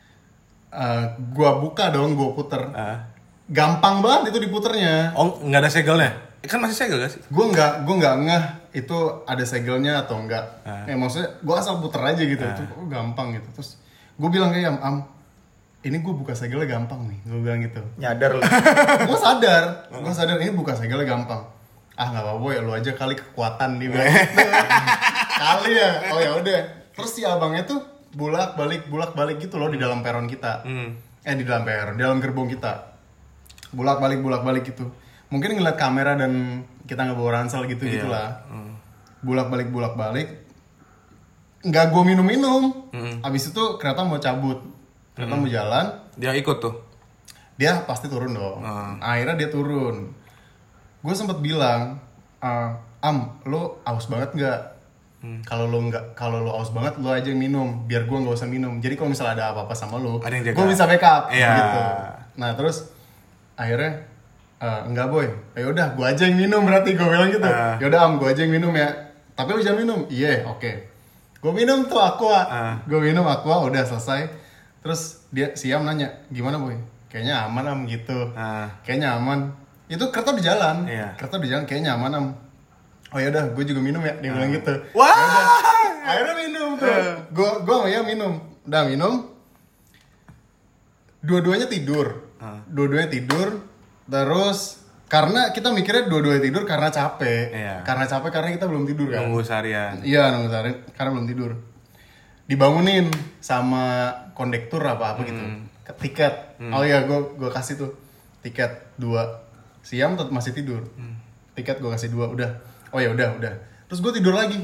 gua buka dong, gua puter. Gampang banget itu diputernya. Oh, nggak ada segelnya? Kan masih segel gak sih? Gua nggak ngeh itu ada segelnya atau enggak. Maksudnya gua asal puter aja gitu. Itu gampang gitu. Terus gua bilang kayak ini gua buka segelnya gampang nih. Gua bilang gitu. Nyadar lu. Gua sadar ini buka segelnya gampang. Nggak apa-apa ya, lu aja kali kekuatan nih bilang gitu. Kali ya. Oh ya udah. Terus si abangnya tuh bulak balik gitu loh di dalam peron kita. Di dalam peron, di dalam gerbong kita. Bulak balik gitu. Mungkin ngeliat kamera dan kita nggak bawa ransel gitu gitulah. Bulak balik. Nggak gue minum. Abis itu kereta mau cabut, kereta mau jalan. Dia ikut tuh. Dia pasti turun dong. Akhirnya dia turun. Gue sempet bilang, lo aus banget nggak? Kalau lo aus banget, lo aja yang minum, biar gue nggak usah minum. Jadi kalau misalnya ada apa-apa sama lo, gue bisa backup gitu. Nah terus akhirnya enggak boy, ya udah gue aja yang minum berarti, gue bilang gitu. Ya udah gue aja yang minum ya. Tapi lo jangan minum. Iya, oke. Gue minum tuh aqua. Gue minum aqua, udah selesai. Terus dia Siam nanya, gimana boy? Kayaknya aman gitu. Kayaknya aman. Itu kereta di jalan. Kereta di jalan, kayaknya aman Oh ya udah, gue juga minum ya, dia bilang gitu. Wah, akhirnya minum tuh. Gue sama ya minum. Udah minum. Dua-duanya tidur. Terus karena kita mikirnya dua-duanya tidur karena capek. Karena kita belum tidur kan. Nunggu seharian. Iya, nunggu seharian karena belum tidur. Dibangunin sama kondektur apa gitu. Tiket. Oh iya, gue kasih tuh tiket 2. Siam tetap masih tidur. Tiket gue kasih 2, udah. Oh ya udah. Terus gue tidur lagi.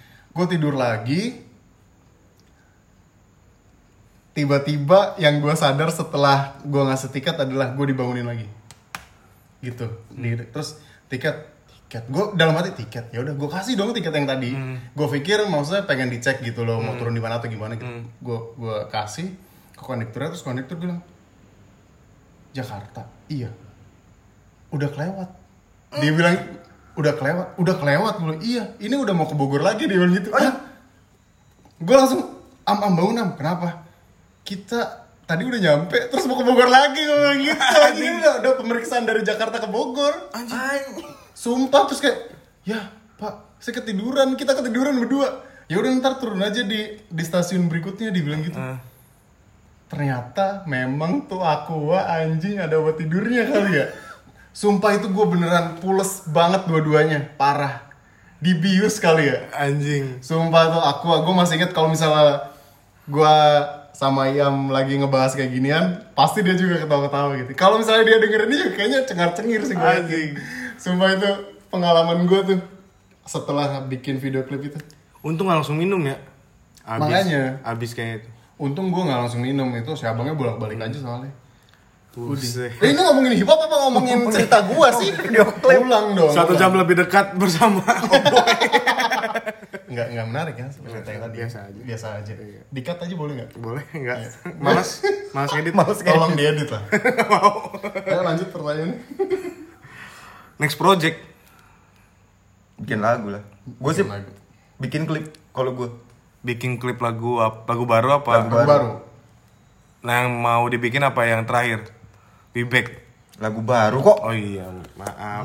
Tiba-tiba yang gue sadar setelah gue ngasih tiket adalah gue dibangunin lagi. Gitu. Terus tiket. Gue dalam hati tiket. Ya udah gue kasih dong tiket yang tadi. Gue pikir maksudnya pengen dicek gitu loh, mau turun di mana atau gimana gitu. Gue kasih ke kondekturnya, terus kondektur bilang, Jakarta. Iya. Udah kelewat. Dia bilang udah kelewat. Gue bilang, iya, ini udah mau ke Bogor lagi, dia bilang gitu. Gue langsung bangun. Kenapa? Kita tadi udah nyampe, terus mau ke Bogor lagi, gue bilang gitu. Ini udah pemeriksaan dari Jakarta ke Bogor. Anjing. Sumpah, terus kayak, ya Pak, saya ketiduran, kita ketiduran berdua. Ya udah ntar turun aja di stasiun berikutnya, dia bilang gitu. Ternyata memang tuh aqua anjing ada buat tidurnya kali ya. Sumpah itu gue beneran pules banget dua-duanya, parah. Dibius kali ya. Anjing. Sumpah tuh aqua, gue masih inget kalau misalnya gue sama Iam lagi ngebahas kayak ginian, pasti dia juga ketawa-ketawa gitu. Kalau misalnya dia dengerin ini juga kayaknya cengar-cengir sih gue. Anjing. Sumpah itu pengalaman gue tuh setelah bikin video klip itu. Untung gak langsung minum ya. Makanya. Abis kayaknya itu. Untung gue gak langsung minum, itu si abangnya bolak-balik aja soalnya. Buset. Ini ngomongin hip hop apa ngomongin cerita gua sih? Ulang dong. 1 jam lebih dekat bersama Oboy. Enggak menarik ya cerita yang tadi. Biasa aja. Di-cut aja boleh enggak? Boleh enggak? Males edit. Tolong diedit lah. Mau. Ayo lanjut pertanyaannya. Next project. Bikin lagu lah. Gue sih bikin klip kalau gue. Bikin klip lagu baru apa? Lagu baru. Nah, yang mau dibikin apa yang terakhir? Feedback. Lagu baru kok. Oh iya, maaf.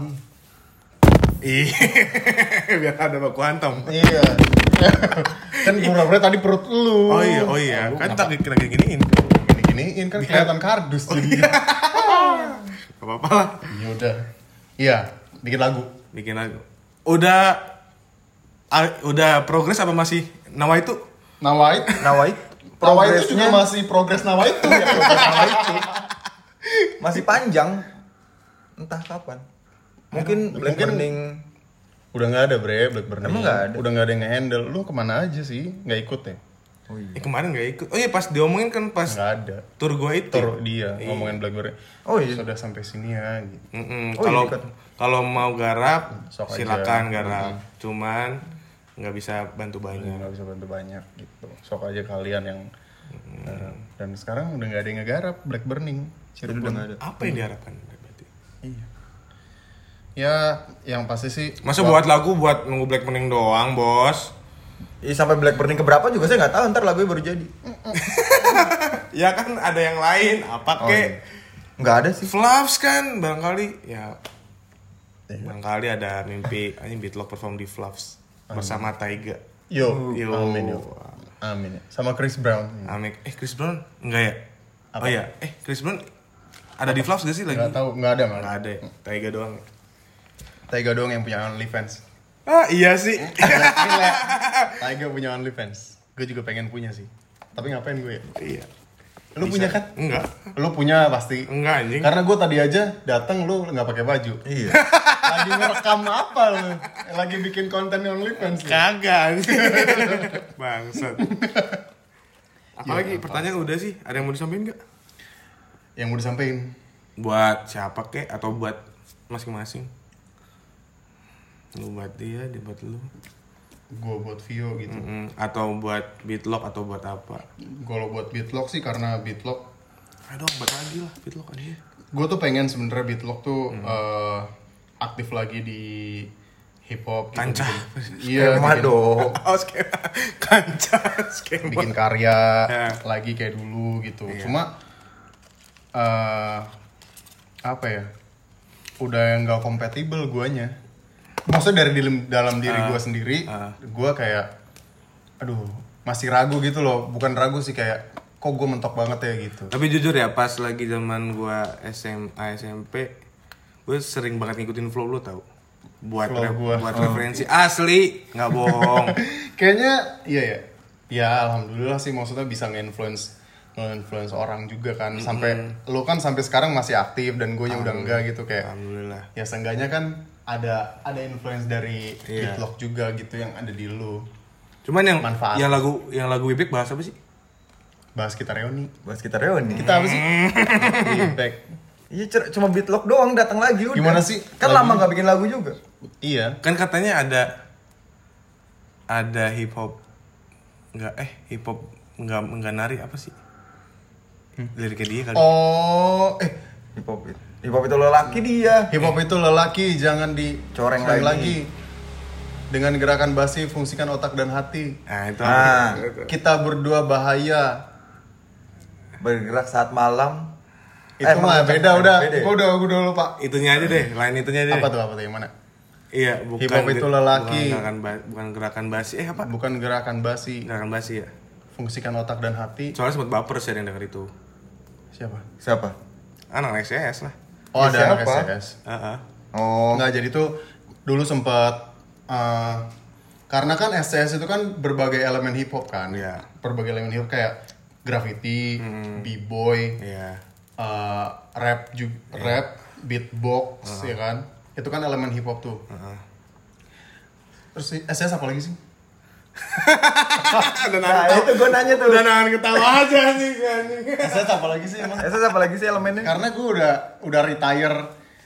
Biar ada baku hantam. Iya. Kan pura-pura tadi perut lu. Oh iya. Kan tak kira giniin. Giniin kan kelihatan kardus jadi. apa-apa lah. Ya udah. Iya, bikin lagu. Bikin lagu. Udah progres apa masih Nawa itu? Nawait. Nawa itu Nawait itu juga masih progres Nawait itu ya. Progres Nawait itu. masih panjang. Entah kapan. Mungkin Black Burning Udah nggak ada bre, Black Burning. Emang nggak ada? Udah nggak ada yang nge-handle. Lu kemana aja sih? Nggak ikut ya? Oh iya. Kemarin gak ikut. Oh iya pas diomongin kan pas Nggak ada. tur gua itu. Tur dia ngomongin Black Burning. Oh iya. Sudah sampai sini ya. Gitu. Oh, Kalau iya, ikut. kalau mau garap Sok silakan aja. garap. Cuman nggak bisa bantu banyak. Nggak bisa bantu banyak gitu. Sok aja kalian yang. Dan sekarang udah nggak ada yang ngegarap Black Burning. Jadi udah nggak ada. Apa yang diharapkan berarti? Iya. Ya, yang pasti sih. Masa buat lagu buat nunggu Black Burning doang, Bos? Iya sampai Black Burning keberapa juga saya nggak tahu. Ntar lagunya baru jadi. Ya kan ada yang lain, apa Oh, kek? iya. Nggak ada sih. Fluffs kan barangkali ya. Barangkali ada mimpi anjing Beatlock perform di Fluffs bersama Taiga. Yo, Yo. amin yo. Amin. Sama Chris Brown. Amin. Chris Brown enggak ya? Apa? Oh iya, Chris Brown ada di Fluffs gak sih lagi? Nggak tahu, nggak ada. Nggak ada. Ya? Taiga doang. Taiga doang yang punya OnlyFans. Ah iya sih. Taiga punya OnlyFans. Gue juga pengen punya sih. Tapi ngapain gue ya? Iya. Lu punya kan? Enggak. Lu punya pasti. Enggak anjing. Karena gue tadi aja datang lu nggak pakai baju. Iya. Lagi ngerekam apa lu? Lagi bikin konten OnlyFans. Lu. Kagak anjing. Bangsat. Apalagi pertanyaan udah sih, ada yang mau disampaikan enggak? Yang mau disampaikan. Buat siapa kek atau buat masing-masing? Lu buat dia buat lu. Gue buat Vio gitu. Atau buat Beatlock atau buat apa? Kalau buat Beatlock sih karena Beatlock. Aduh, buat lagi lah Beatlock aja. Gue tuh pengen sebenarnya Beatlock tuh aktif lagi di hip hop. Gitu. Kancah. Iya. Skema dong. Oh, skema. Kancah skema. Bikin karya Ya. lagi kayak dulu gitu. Iya. Cuma apa ya? Udah nggak kompatibel guanya. Maksudnya dari dalam diri gue sendiri, gue kayak, aduh, masih ragu gitu loh. Bukan ragu sih, kayak, kok gue mentok banget ya gitu. Tapi jujur ya, pas lagi zaman gua SMA SMP, gue sering banget ngikutin flow lu tau. Buat Flow gua. buat referensi asli, nggak bohong. Kayaknya, iya ya. Ya alhamdulillah sih, maksudnya bisa nge-influence orang juga kan. Sampai, lo kan sampai sekarang masih aktif dan gue udah enggak gitu kayak. Alhamdulillah. Ya seenggaknya kan ada influence dari Iya. Beatlock juga gitu yang ada di lu. Cuman yang Manfaat. yang lagu Wibek bahas apa sih? Bahas kita reuni. Bahas kita reuni. Kita apa sih? Feedback. Iya cuma Beatlock doang datang lagi udah. Gimana sih? Kan Lagu- lama nggak bikin lagu juga. Iya. Kan katanya ada hip hop hip hop nggak nari apa sih? Liriknya dia kali. Oh, Hip hop itu lelaki dia. hip hop itu lelaki, jangan Coreng dicoreng lagi. Dengan gerakan basi fungsikan otak dan hati. Nah, itu Nah. apa? Kita berdua bahaya. Bergerak saat malam. Itu mah beda udah. Beda ya? Gua udah lupa. Itunya aja deh, lain itunya deh. Apa tuh yang mana? Iya, bukan Hip hop itu lelaki. bukan gerakan basi. Apa? Bukan gerakan basi, Gerakan basi ya. fungsikan otak dan hati. Soalnya sempat baper sih yang denger itu. Siapa? Siapa? Anak SCS lah. Oh, Ya, ada anak siapa? SCS. Heeh. Oh. Nggak, jadi tuh dulu sempat karena kan SCS itu kan berbagai elemen hip hop kan. Iya. Berbagai elemen hip hop kayak graffiti, b-boy, Iya. rap, beatbox, ya kan. Itu kan elemen hip hop tuh. Terus SCS apa lagi sih? Nah, itu gue nanya tuh. Udah nahan ketawa aja nih kan. SCS apa lagi sih emang? SS apa lagi sih elemennya? Karena gue udah retire.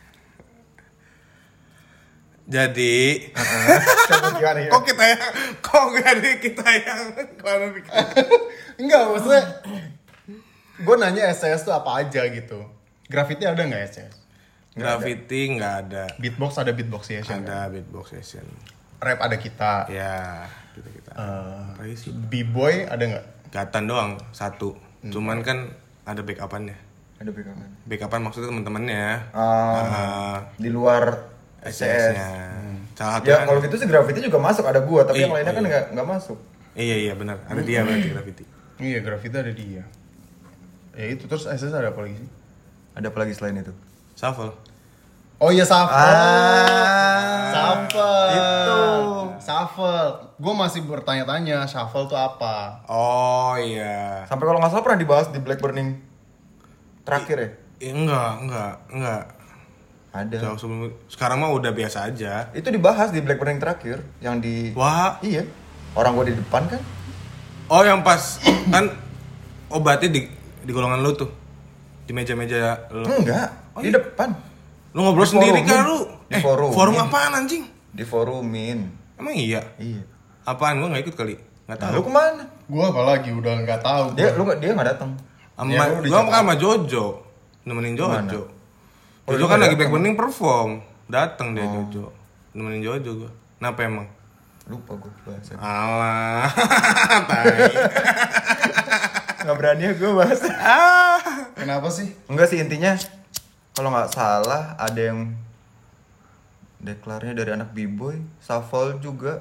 Jadi, Coba gimana ya? kok gak ada kita yang klarifikasi? Enggak, maksudnya gue nanya SCS tuh apa aja gitu. Graffiti ada nggak SCS? Graffiti nggak ada. Beatbox ada beatbox session. Ada beatbox session. Rap ada kita. Ya, kita. Apa sih? B-boy ada nggak? Gatan doang satu. Cuman kan ada backupannya. Ada backupan. Backupan maksudnya teman-temannya. Di luar SS. SS-nya. Salah satu Ya kalau gitu sih graffiti juga masuk ada gua, tapi Iya, yang lainnya kan iya. nggak masuk. Iya benar. Ada dia berarti graffiti. Iya, graffiti ada dia. Ya itu, terus SS ada apa lagi sih? Ada apa lagi selain itu? Shuffle. Oh iya Shuffle. Shuffle. Itu. Shuffle. Gue masih bertanya-tanya Shuffle tuh apa? Oh iya. Sampai kalau nggak salah pernah dibahas di Black Burning terakhir ya? Enggak. Ada. Jauh sebelum sekarang mah udah biasa aja. Itu dibahas di Black Burning terakhir yang di. Wah. Iya. Orang gua di depan kan? Oh yang pas kan obatnya di golongan lu tuh. Di meja-meja lu. Enggak. Oh, Di iya? depan. Lu ngobrol Di sendiri forumin. kan lu? Di forumin. Forum apaan anjing? Di forumin. Emang iya? Iya. Apaan? Gua nggak ikut kali. Nggak Nah, tahu. lu kemana? Gue apalagi udah nggak tahu. Dia nggak datang. Sama Ya, lu di gua Jakarta. sama Jojo. Nemenin Jojo. Mana? Jojo Oh, lu kan nggak lagi Black datang? Burning perform. Datang dia Jojo. Nemenin Jojo gua. Kenapa emang? Lupa gua bahasa. Alah. Tai. Nggak berani ya gua bahas. Kenapa sih? Enggak sih, intinya kalau nggak salah ada yang deklarnya dari anak B-boy, Shuffle juga.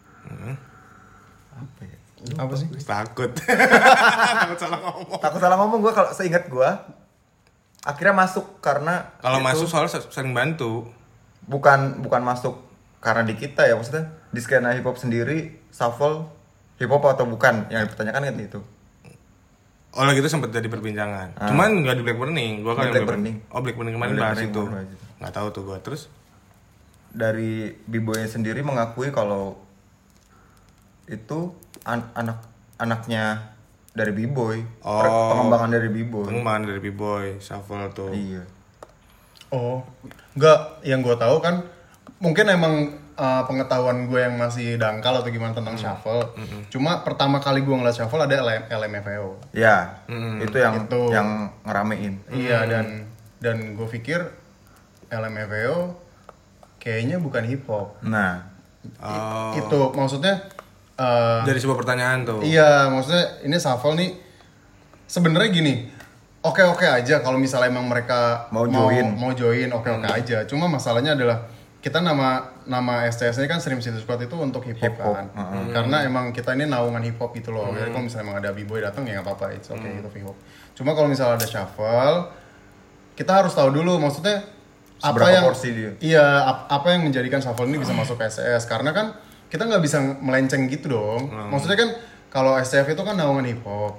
Apa ya? Apa sih? Takut. Takut salah ngomong. Takut salah ngomong gua, kalau seingat gua akhirnya masuk karena Kalau itu masuk soalnya sering bantu. bukan masuk karena di kita ya, maksudnya di skena hip hop sendiri Shuffle hip hop atau bukan yang dipertanyakan kan itu. Oh lagi itu sempat jadi perbincangan. Cuman nggak di Black Burning. Gua kan Di yang Black Burning. Oh Black Burning kemarin Black bahas Burning itu. kemarin bahas itu. Nggak tahu tuh gua. Terus Dari B-boy sendiri mengakui kalau itu anaknya dari B-boy, Oh. pengembangan dari B-boy. pengembangan dari B-boy, Shuffle tuh. Iya. Oh, enggak. Yang gue tahu kan mungkin emang pengetahuan gue yang masih dangkal atau gimana tentang Shuffle. Cuma pertama kali gue ngeliat Shuffle ada LMFAO. Ya, itu yang Itu. yang ngeramein. Iya, dan gue pikir LMFAO kayaknya bukan hip hop. Nah, Oh. Itu maksudnya Dari sebuah pertanyaan tuh. iya, maksudnya ini Shuffle nih sebenarnya gini. Oke aja kalau misalnya emang mereka Mau join. oke aja. Cuma masalahnya adalah kita nama STS ini kan Stream City Squad itu untuk hip hop Hip hop, kan. Karena emang kita ini naungan hip hop gitu loh. Jadi kalau misalnya emang ada B-boy datang ya nggak apa-apa, it's okay itu hip hop. Cuma kalau misalnya ada Shuffle, kita harus tahu dulu maksudnya apa Seberapa yang porsi dia? Iya, apa yang menjadikan Shuffle ini bisa masuk ke STS, karena kan kita nggak bisa melenceng gitu dong. Maksudnya kan kalau STF itu kan naungan hip hop.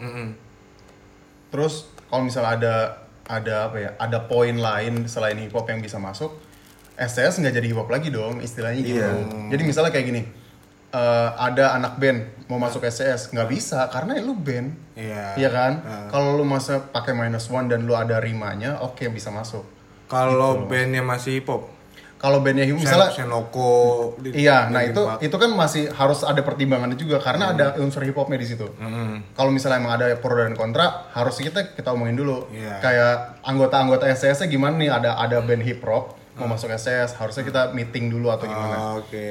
Terus kalau misalnya ada poin lain selain hip hop yang bisa masuk, STS nggak jadi hip hop lagi dong istilahnya gitu. Iya. Jadi misalnya kayak gini, ada anak band mau masuk STS nggak bisa karena lu band, Iya. kan? Kalau lu masa pakai -1 dan lu ada rimanya, oke bisa masuk. Kalau bandnya masih hip hop, Kalau bandnya misalnya Senoko. iya, nah itu kan masih harus ada pertimbangannya juga karena ada unsur hip hopnya di situ. Kalau misalnya emang ada pro dan kontra, harus kita omongin dulu. Iya. Kayak anggota STS-nya gimana nih? Ada band hip hop mau masuk STS, harusnya kita meeting dulu atau gimana? Oke.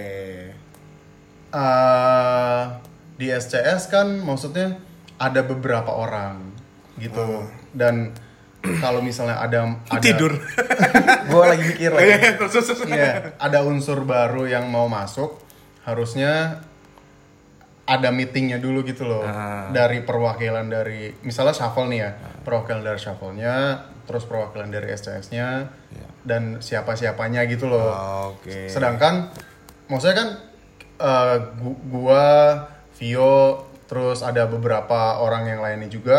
Di SCS kan maksudnya ada beberapa orang gitu dan kalau misalnya ada Tidur. gua lagi mikir lagi. Iya, ada unsur baru yang mau masuk, harusnya ada meetingnya dulu gitu loh. Dari perwakilan dari, misalnya Shuffle nih ya, perwakilan dari Shuffle-nya, terus perwakilan dari SCS-nya, dan siapa-siapanya gitu loh. Oke. Sedangkan, maksudnya kan gua, Vio, terus ada beberapa orang yang lainnya juga,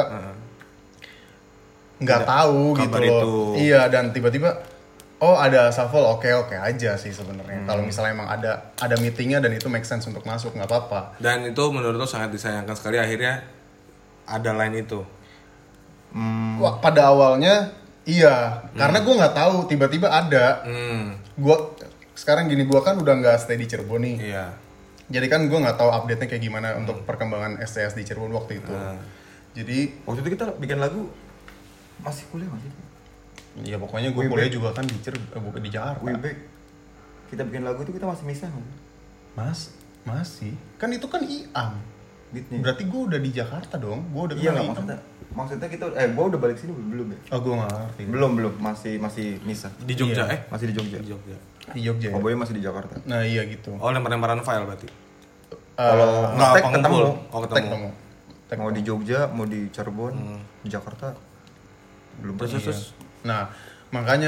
nggak tahu gitu kabar loh. itu. Iya, dan tiba-tiba oh ada Shuffle, oke aja sih sebenarnya. Kalau misalnya emang ada meetingnya dan itu make sense untuk masuk, nggak apa-apa. Dan itu menurut lo sangat disayangkan sekali akhirnya ada line itu. Wah, pada awalnya iya, karena gue nggak tahu tiba-tiba ada. Gua sekarang gini, gue kan udah nggak stay di Cirebon nih. Iya. Jadi kan gue nggak tahu update-nya kayak gimana untuk perkembangan STS di Cirebon waktu itu. Jadi Waktu itu kita bikin lagu masih kuliah masih. ya pokoknya gue kuliah juga kan di bukan di Jakarta. Webek. Kita bikin lagu itu kita masih misah kan? Masih. Kan itu kan IAM. Beatnya. Berarti gue udah di Jakarta dong. Gue udah Iya kenal nggak, IAM. maksudnya kita gua udah balik sini belum ya? Oh, gue nggak ngerti. Belum masih misah. Di Jogja Iya. Masih di Jogja. Di Jogja. Di Jogja. Oh, Boy masih di Jakarta. Nah iya gitu. Oh, lempar-lemparan file berarti. Kalau Nggak ngetek pengumpul. ketemu. Oh, Tek ketemu. Tek Mau di Jogja, mau di Cirebon, di Jakarta belum Terus pernah. terus. Nah makanya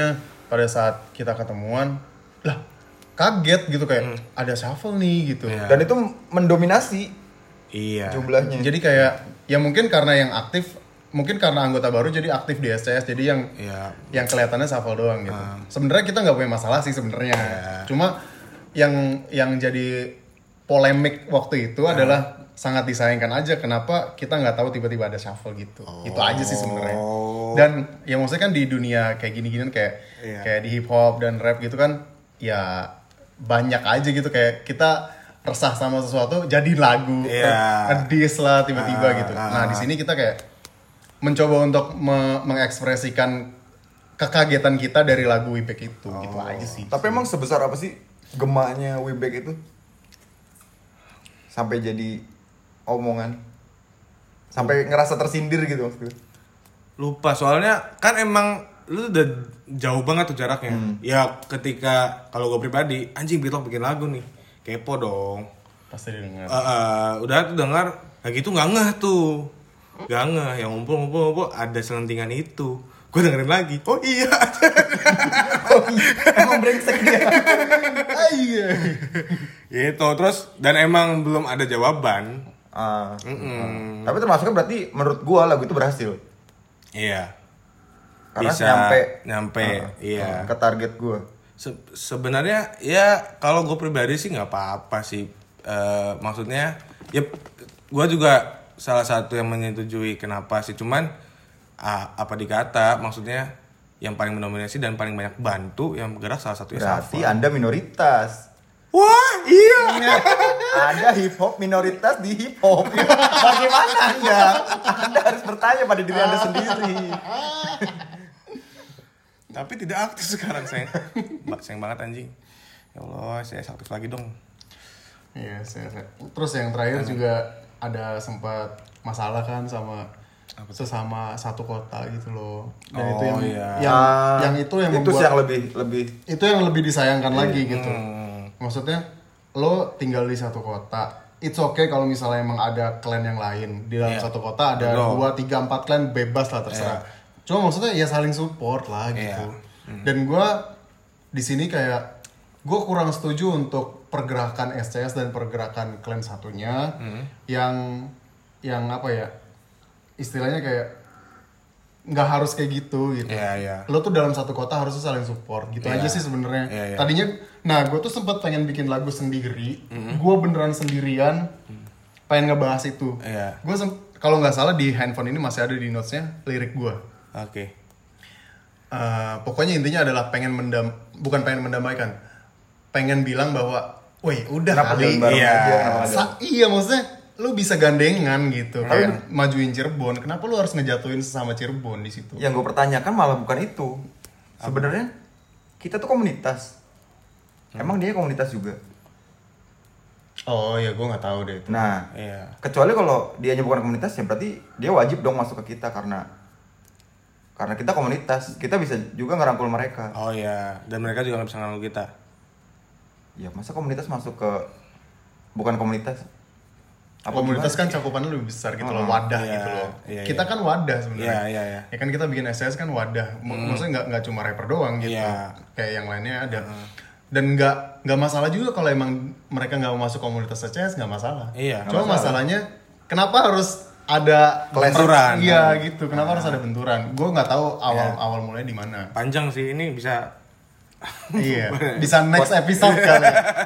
pada saat kita ketemuan, lah kaget gitu kayak ada shuffle nih gitu. Iya. Dan itu mendominasi Iya. jumlahnya. Jadi kayak ya mungkin karena yang aktif, mungkin karena anggota baru jadi aktif di SCS, jadi Iya. yang kelihatannya shuffle doang gitu. Sebenarnya kita nggak punya masalah sih sebenarnya. Cuma yang jadi polemik waktu itu adalah sangat disayangkan aja kenapa kita nggak tahu tiba-tiba ada shuffle gitu. Itu aja sih sebenarnya. Dan ya maksudnya kan di dunia kayak gini-gini kayak di hip hop dan rap gitu kan ya banyak aja gitu kayak kita resah sama sesuatu jadi lagu, ngedis lah tiba-tiba gitu. Nah di sini kita kayak mencoba untuk mengekspresikan kekagetan kita dari lagu Wibek itu, gitu aja sih. Tapi emang sebesar apa sih gemanya Wibek itu? Sampai jadi omongan. Sampai ngerasa tersindir gitu maksudnya. Lupa soalnya kan emang lu udah jauh banget tuh jaraknya. Ya ketika kalau gue pribadi, anjing Beatlok bikin lagu nih, kepo dong. Pasti didengar. Udah tuh dengar, lagi itu nggak ngeh tuh, nggak ngeh. Yang ngumpul ada selentingan itu, gue dengerin lagi. Oh iya, Emang brengsek dia. Iya. gitu. Terus dan emang belum ada jawaban. Tapi termasuknya berarti menurut gua lagu itu berhasil. Iya. Karena Bisa nyampe iya. Ke target gua. Sebenarnya ya kalau gue pribadi sih nggak apa-apa sih. Maksudnya ya gue juga salah satu yang menyetujui kenapa sih. Cuman apa dikata maksudnya yang paling mendominasi dan paling banyak bantu yang bergerak salah satunya Berarti Safa. Anda minoritas. Wah iya. Ada hip hop minoritas di hip hop. Bagaimana Anda? Anda harus bertanya pada diri Anda sendiri. Tapi tidak aktif sekarang sayang. Sayang banget anjing. Ya Allah saya aktif lagi dong. Iya, terus yang terakhir juga ada sempat masalah kan sama sesama satu kota gitu loh. Dan itu yang itu yang itu membuat yang lebih itu yang lebih disayangkan lagi gitu. Maksudnya lo tinggal di satu kota, it's okay kalau misalnya emang ada clan yang lain di dalam satu kota ada 2, 3, 4 clan bebas lah terserah. Cuma maksudnya ya saling support lah gitu. Dan gue di sini kayak gue kurang setuju untuk pergerakan SCS dan pergerakan clan satunya yang apa ya istilahnya kayak nggak harus kayak gitu. Lo tuh dalam satu kota harusnya saling support gitu aja sih sebenarnya. Tadinya, nah gue tuh sempat pengen bikin lagu sendiri, gue beneran sendirian, pengen ngebahas itu. Gue kalau nggak salah di handphone ini masih ada di notesnya lirik gue. Oke. Pokoknya intinya adalah bukan pengen mendamaikan, pengen bilang bahwa, woi udah kenapa kali, iya maksudnya lu bisa gandengan gitu, kayak majuin Cirebon. Kenapa lu harus ngejatuhin sesama Cirebon di situ? Yang gue pertanyakan malah bukan itu. Sebenarnya kita tuh komunitas. Emang dia komunitas juga. Oh ya, gue nggak tahu deh itu. Nah, kecuali kalau dianya bukan komunitas ya berarti dia wajib dong masuk ke kita karena kita komunitas. Kita bisa juga ngerangkul mereka. Oh iya, dan mereka juga nggak bisa ngerangkul kita. Ya masa komunitas masuk ke bukan komunitas? Komunitas kan cakupannya lebih besar gitu loh, wadah gitu loh. Kita kan wadah sebenarnya. Ya kan kita bikin SCS kan wadah. Maksudnya nggak cuma rapper doang gitu. Kayak yang lainnya ada. Dan nggak masalah juga kalau emang mereka nggak mau masuk komunitas SCS, nggak masalah. Cuma masalahnya kenapa harus ada benturan? Iya gitu. Kenapa harus ada benturan? Gue nggak tahu awal mulanya di mana. Panjang sih ini bisa. Bisa next episode kali.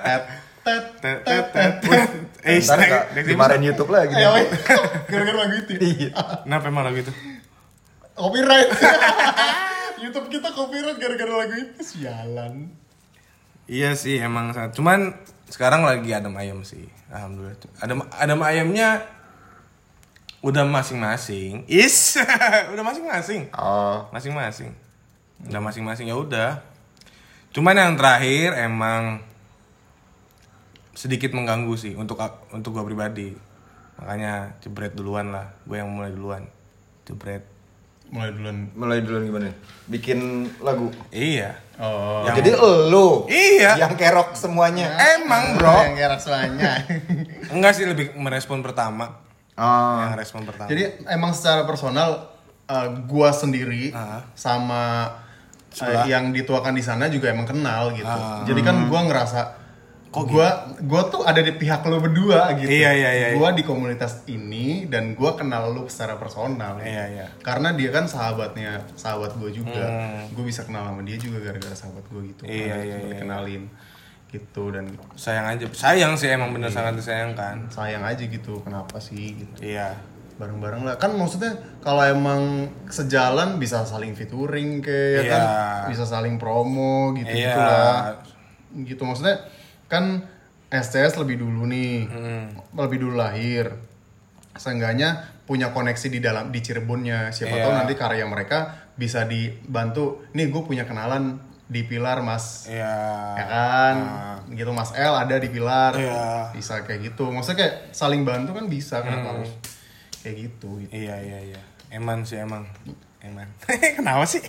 Ntar dimarahin YouTube lagi. Gara-gara lagu itu. Kenapa emang lagu itu? Copyright. YouTube kita copyright gara-gara lagu itu. Sialan. Iya sih emang. Cuman sekarang lagi adem ayem sih. Alhamdulillah. Adem ayemnya udah masing-masing. Udah masing-masing. Masing-masing. Udah masing-masing ya udah. Cuman yang terakhir emang sedikit mengganggu sih untuk gue pribadi. Makanya jebret duluan lah. Gue yang mulai duluan. Jebret. Mulai duluan gimana? Bikin lagu. Iya. Oh. Jadi elu. Iya. Yang kerok semuanya. Emang bro. Yang kerok semuanya. Enggak sih, lebih merespon pertama. Yang respon pertama. Jadi emang secara personal gua sendiri sama yang dituakan di sana juga emang kenal gitu. Jadi kan gue ngerasa gue tuh ada di pihak lo berdua gitu. Iya. Gue di komunitas ini dan gue kenal lo secara personal. Iya. Karena dia kan sahabat gue juga. Gue bisa kenal sama dia juga gara-gara sahabat gue gitu. Iya. Dikenalin gitu dan sayang sih emang bener sangat disayangkan. sayang aja gitu. Kenapa sih gitu. Iya. Bareng-bareng lah. Kan maksudnya kalau emang sejalan bisa saling featuring kayak kan, bisa saling promo gitu lah. Gitu maksudnya kan SCS lebih dulu nih, lebih dulu lahir. Seenggaknya punya koneksi di Cirebonnya. Siapa tahu nanti karya mereka bisa dibantu. Nih gue punya kenalan di Pilar Mas, ya kan, gitu Mas L ada di Pilar, bisa kayak gitu. Maksudnya kayak saling bantu kan bisa, kenapa harus kayak gitu. Iya. Emang. Kenapa sih?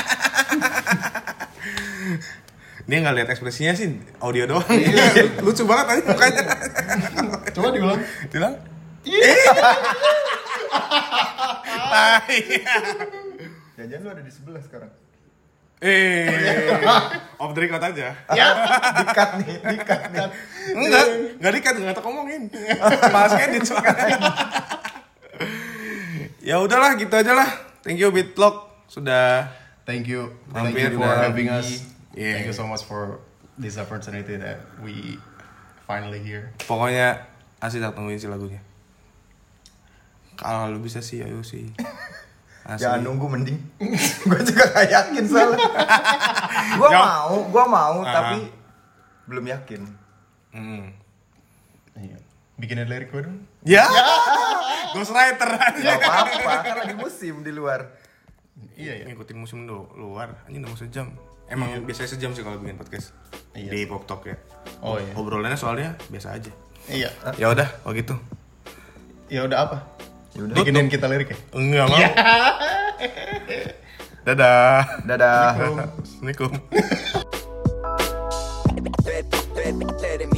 Dia nggak lihat ekspresinya sih, audio doang. Lucu banget tadi mukanya. Coba diulang. Jangan lu ada di sebelah sekarang. Off the record aja. Dikat nih. Enggak dikat, nggak ngomongin. Pas edit soalnya. Ya udahlah, gitu aja lah. Thank you Bitlog sudah Thank you Mampir for dan- having us. Yeah. Thank you so much for this opportunity that we finally here. Pokoknya asli tak tungguin sih lagunya. Kalau lu bisa sih, ayo sih. Asli. Jangan nunggu mending. Gue juga gak yakin soalnya. Gue mau tapi belum yakin. Iya. Bikinin lirik gue dong. Ya. Ghostwriter. Gak apa-apa, kan lagi musim di luar. Iya. Ngikutin musim luar, anjing udah mau sejam. Emang biasanya sejam sih kalau bikin podcast. Iya. Di Pop Talk ya. Oh iya. Obrolannya soalnya biasa aja. Iya. Ya udah, kalau gitu. Ya udah apa? Yaudah. Bikinin kita lirik ya? Enggak mau. Dadah. Dadah. Assalamualaikum. Let him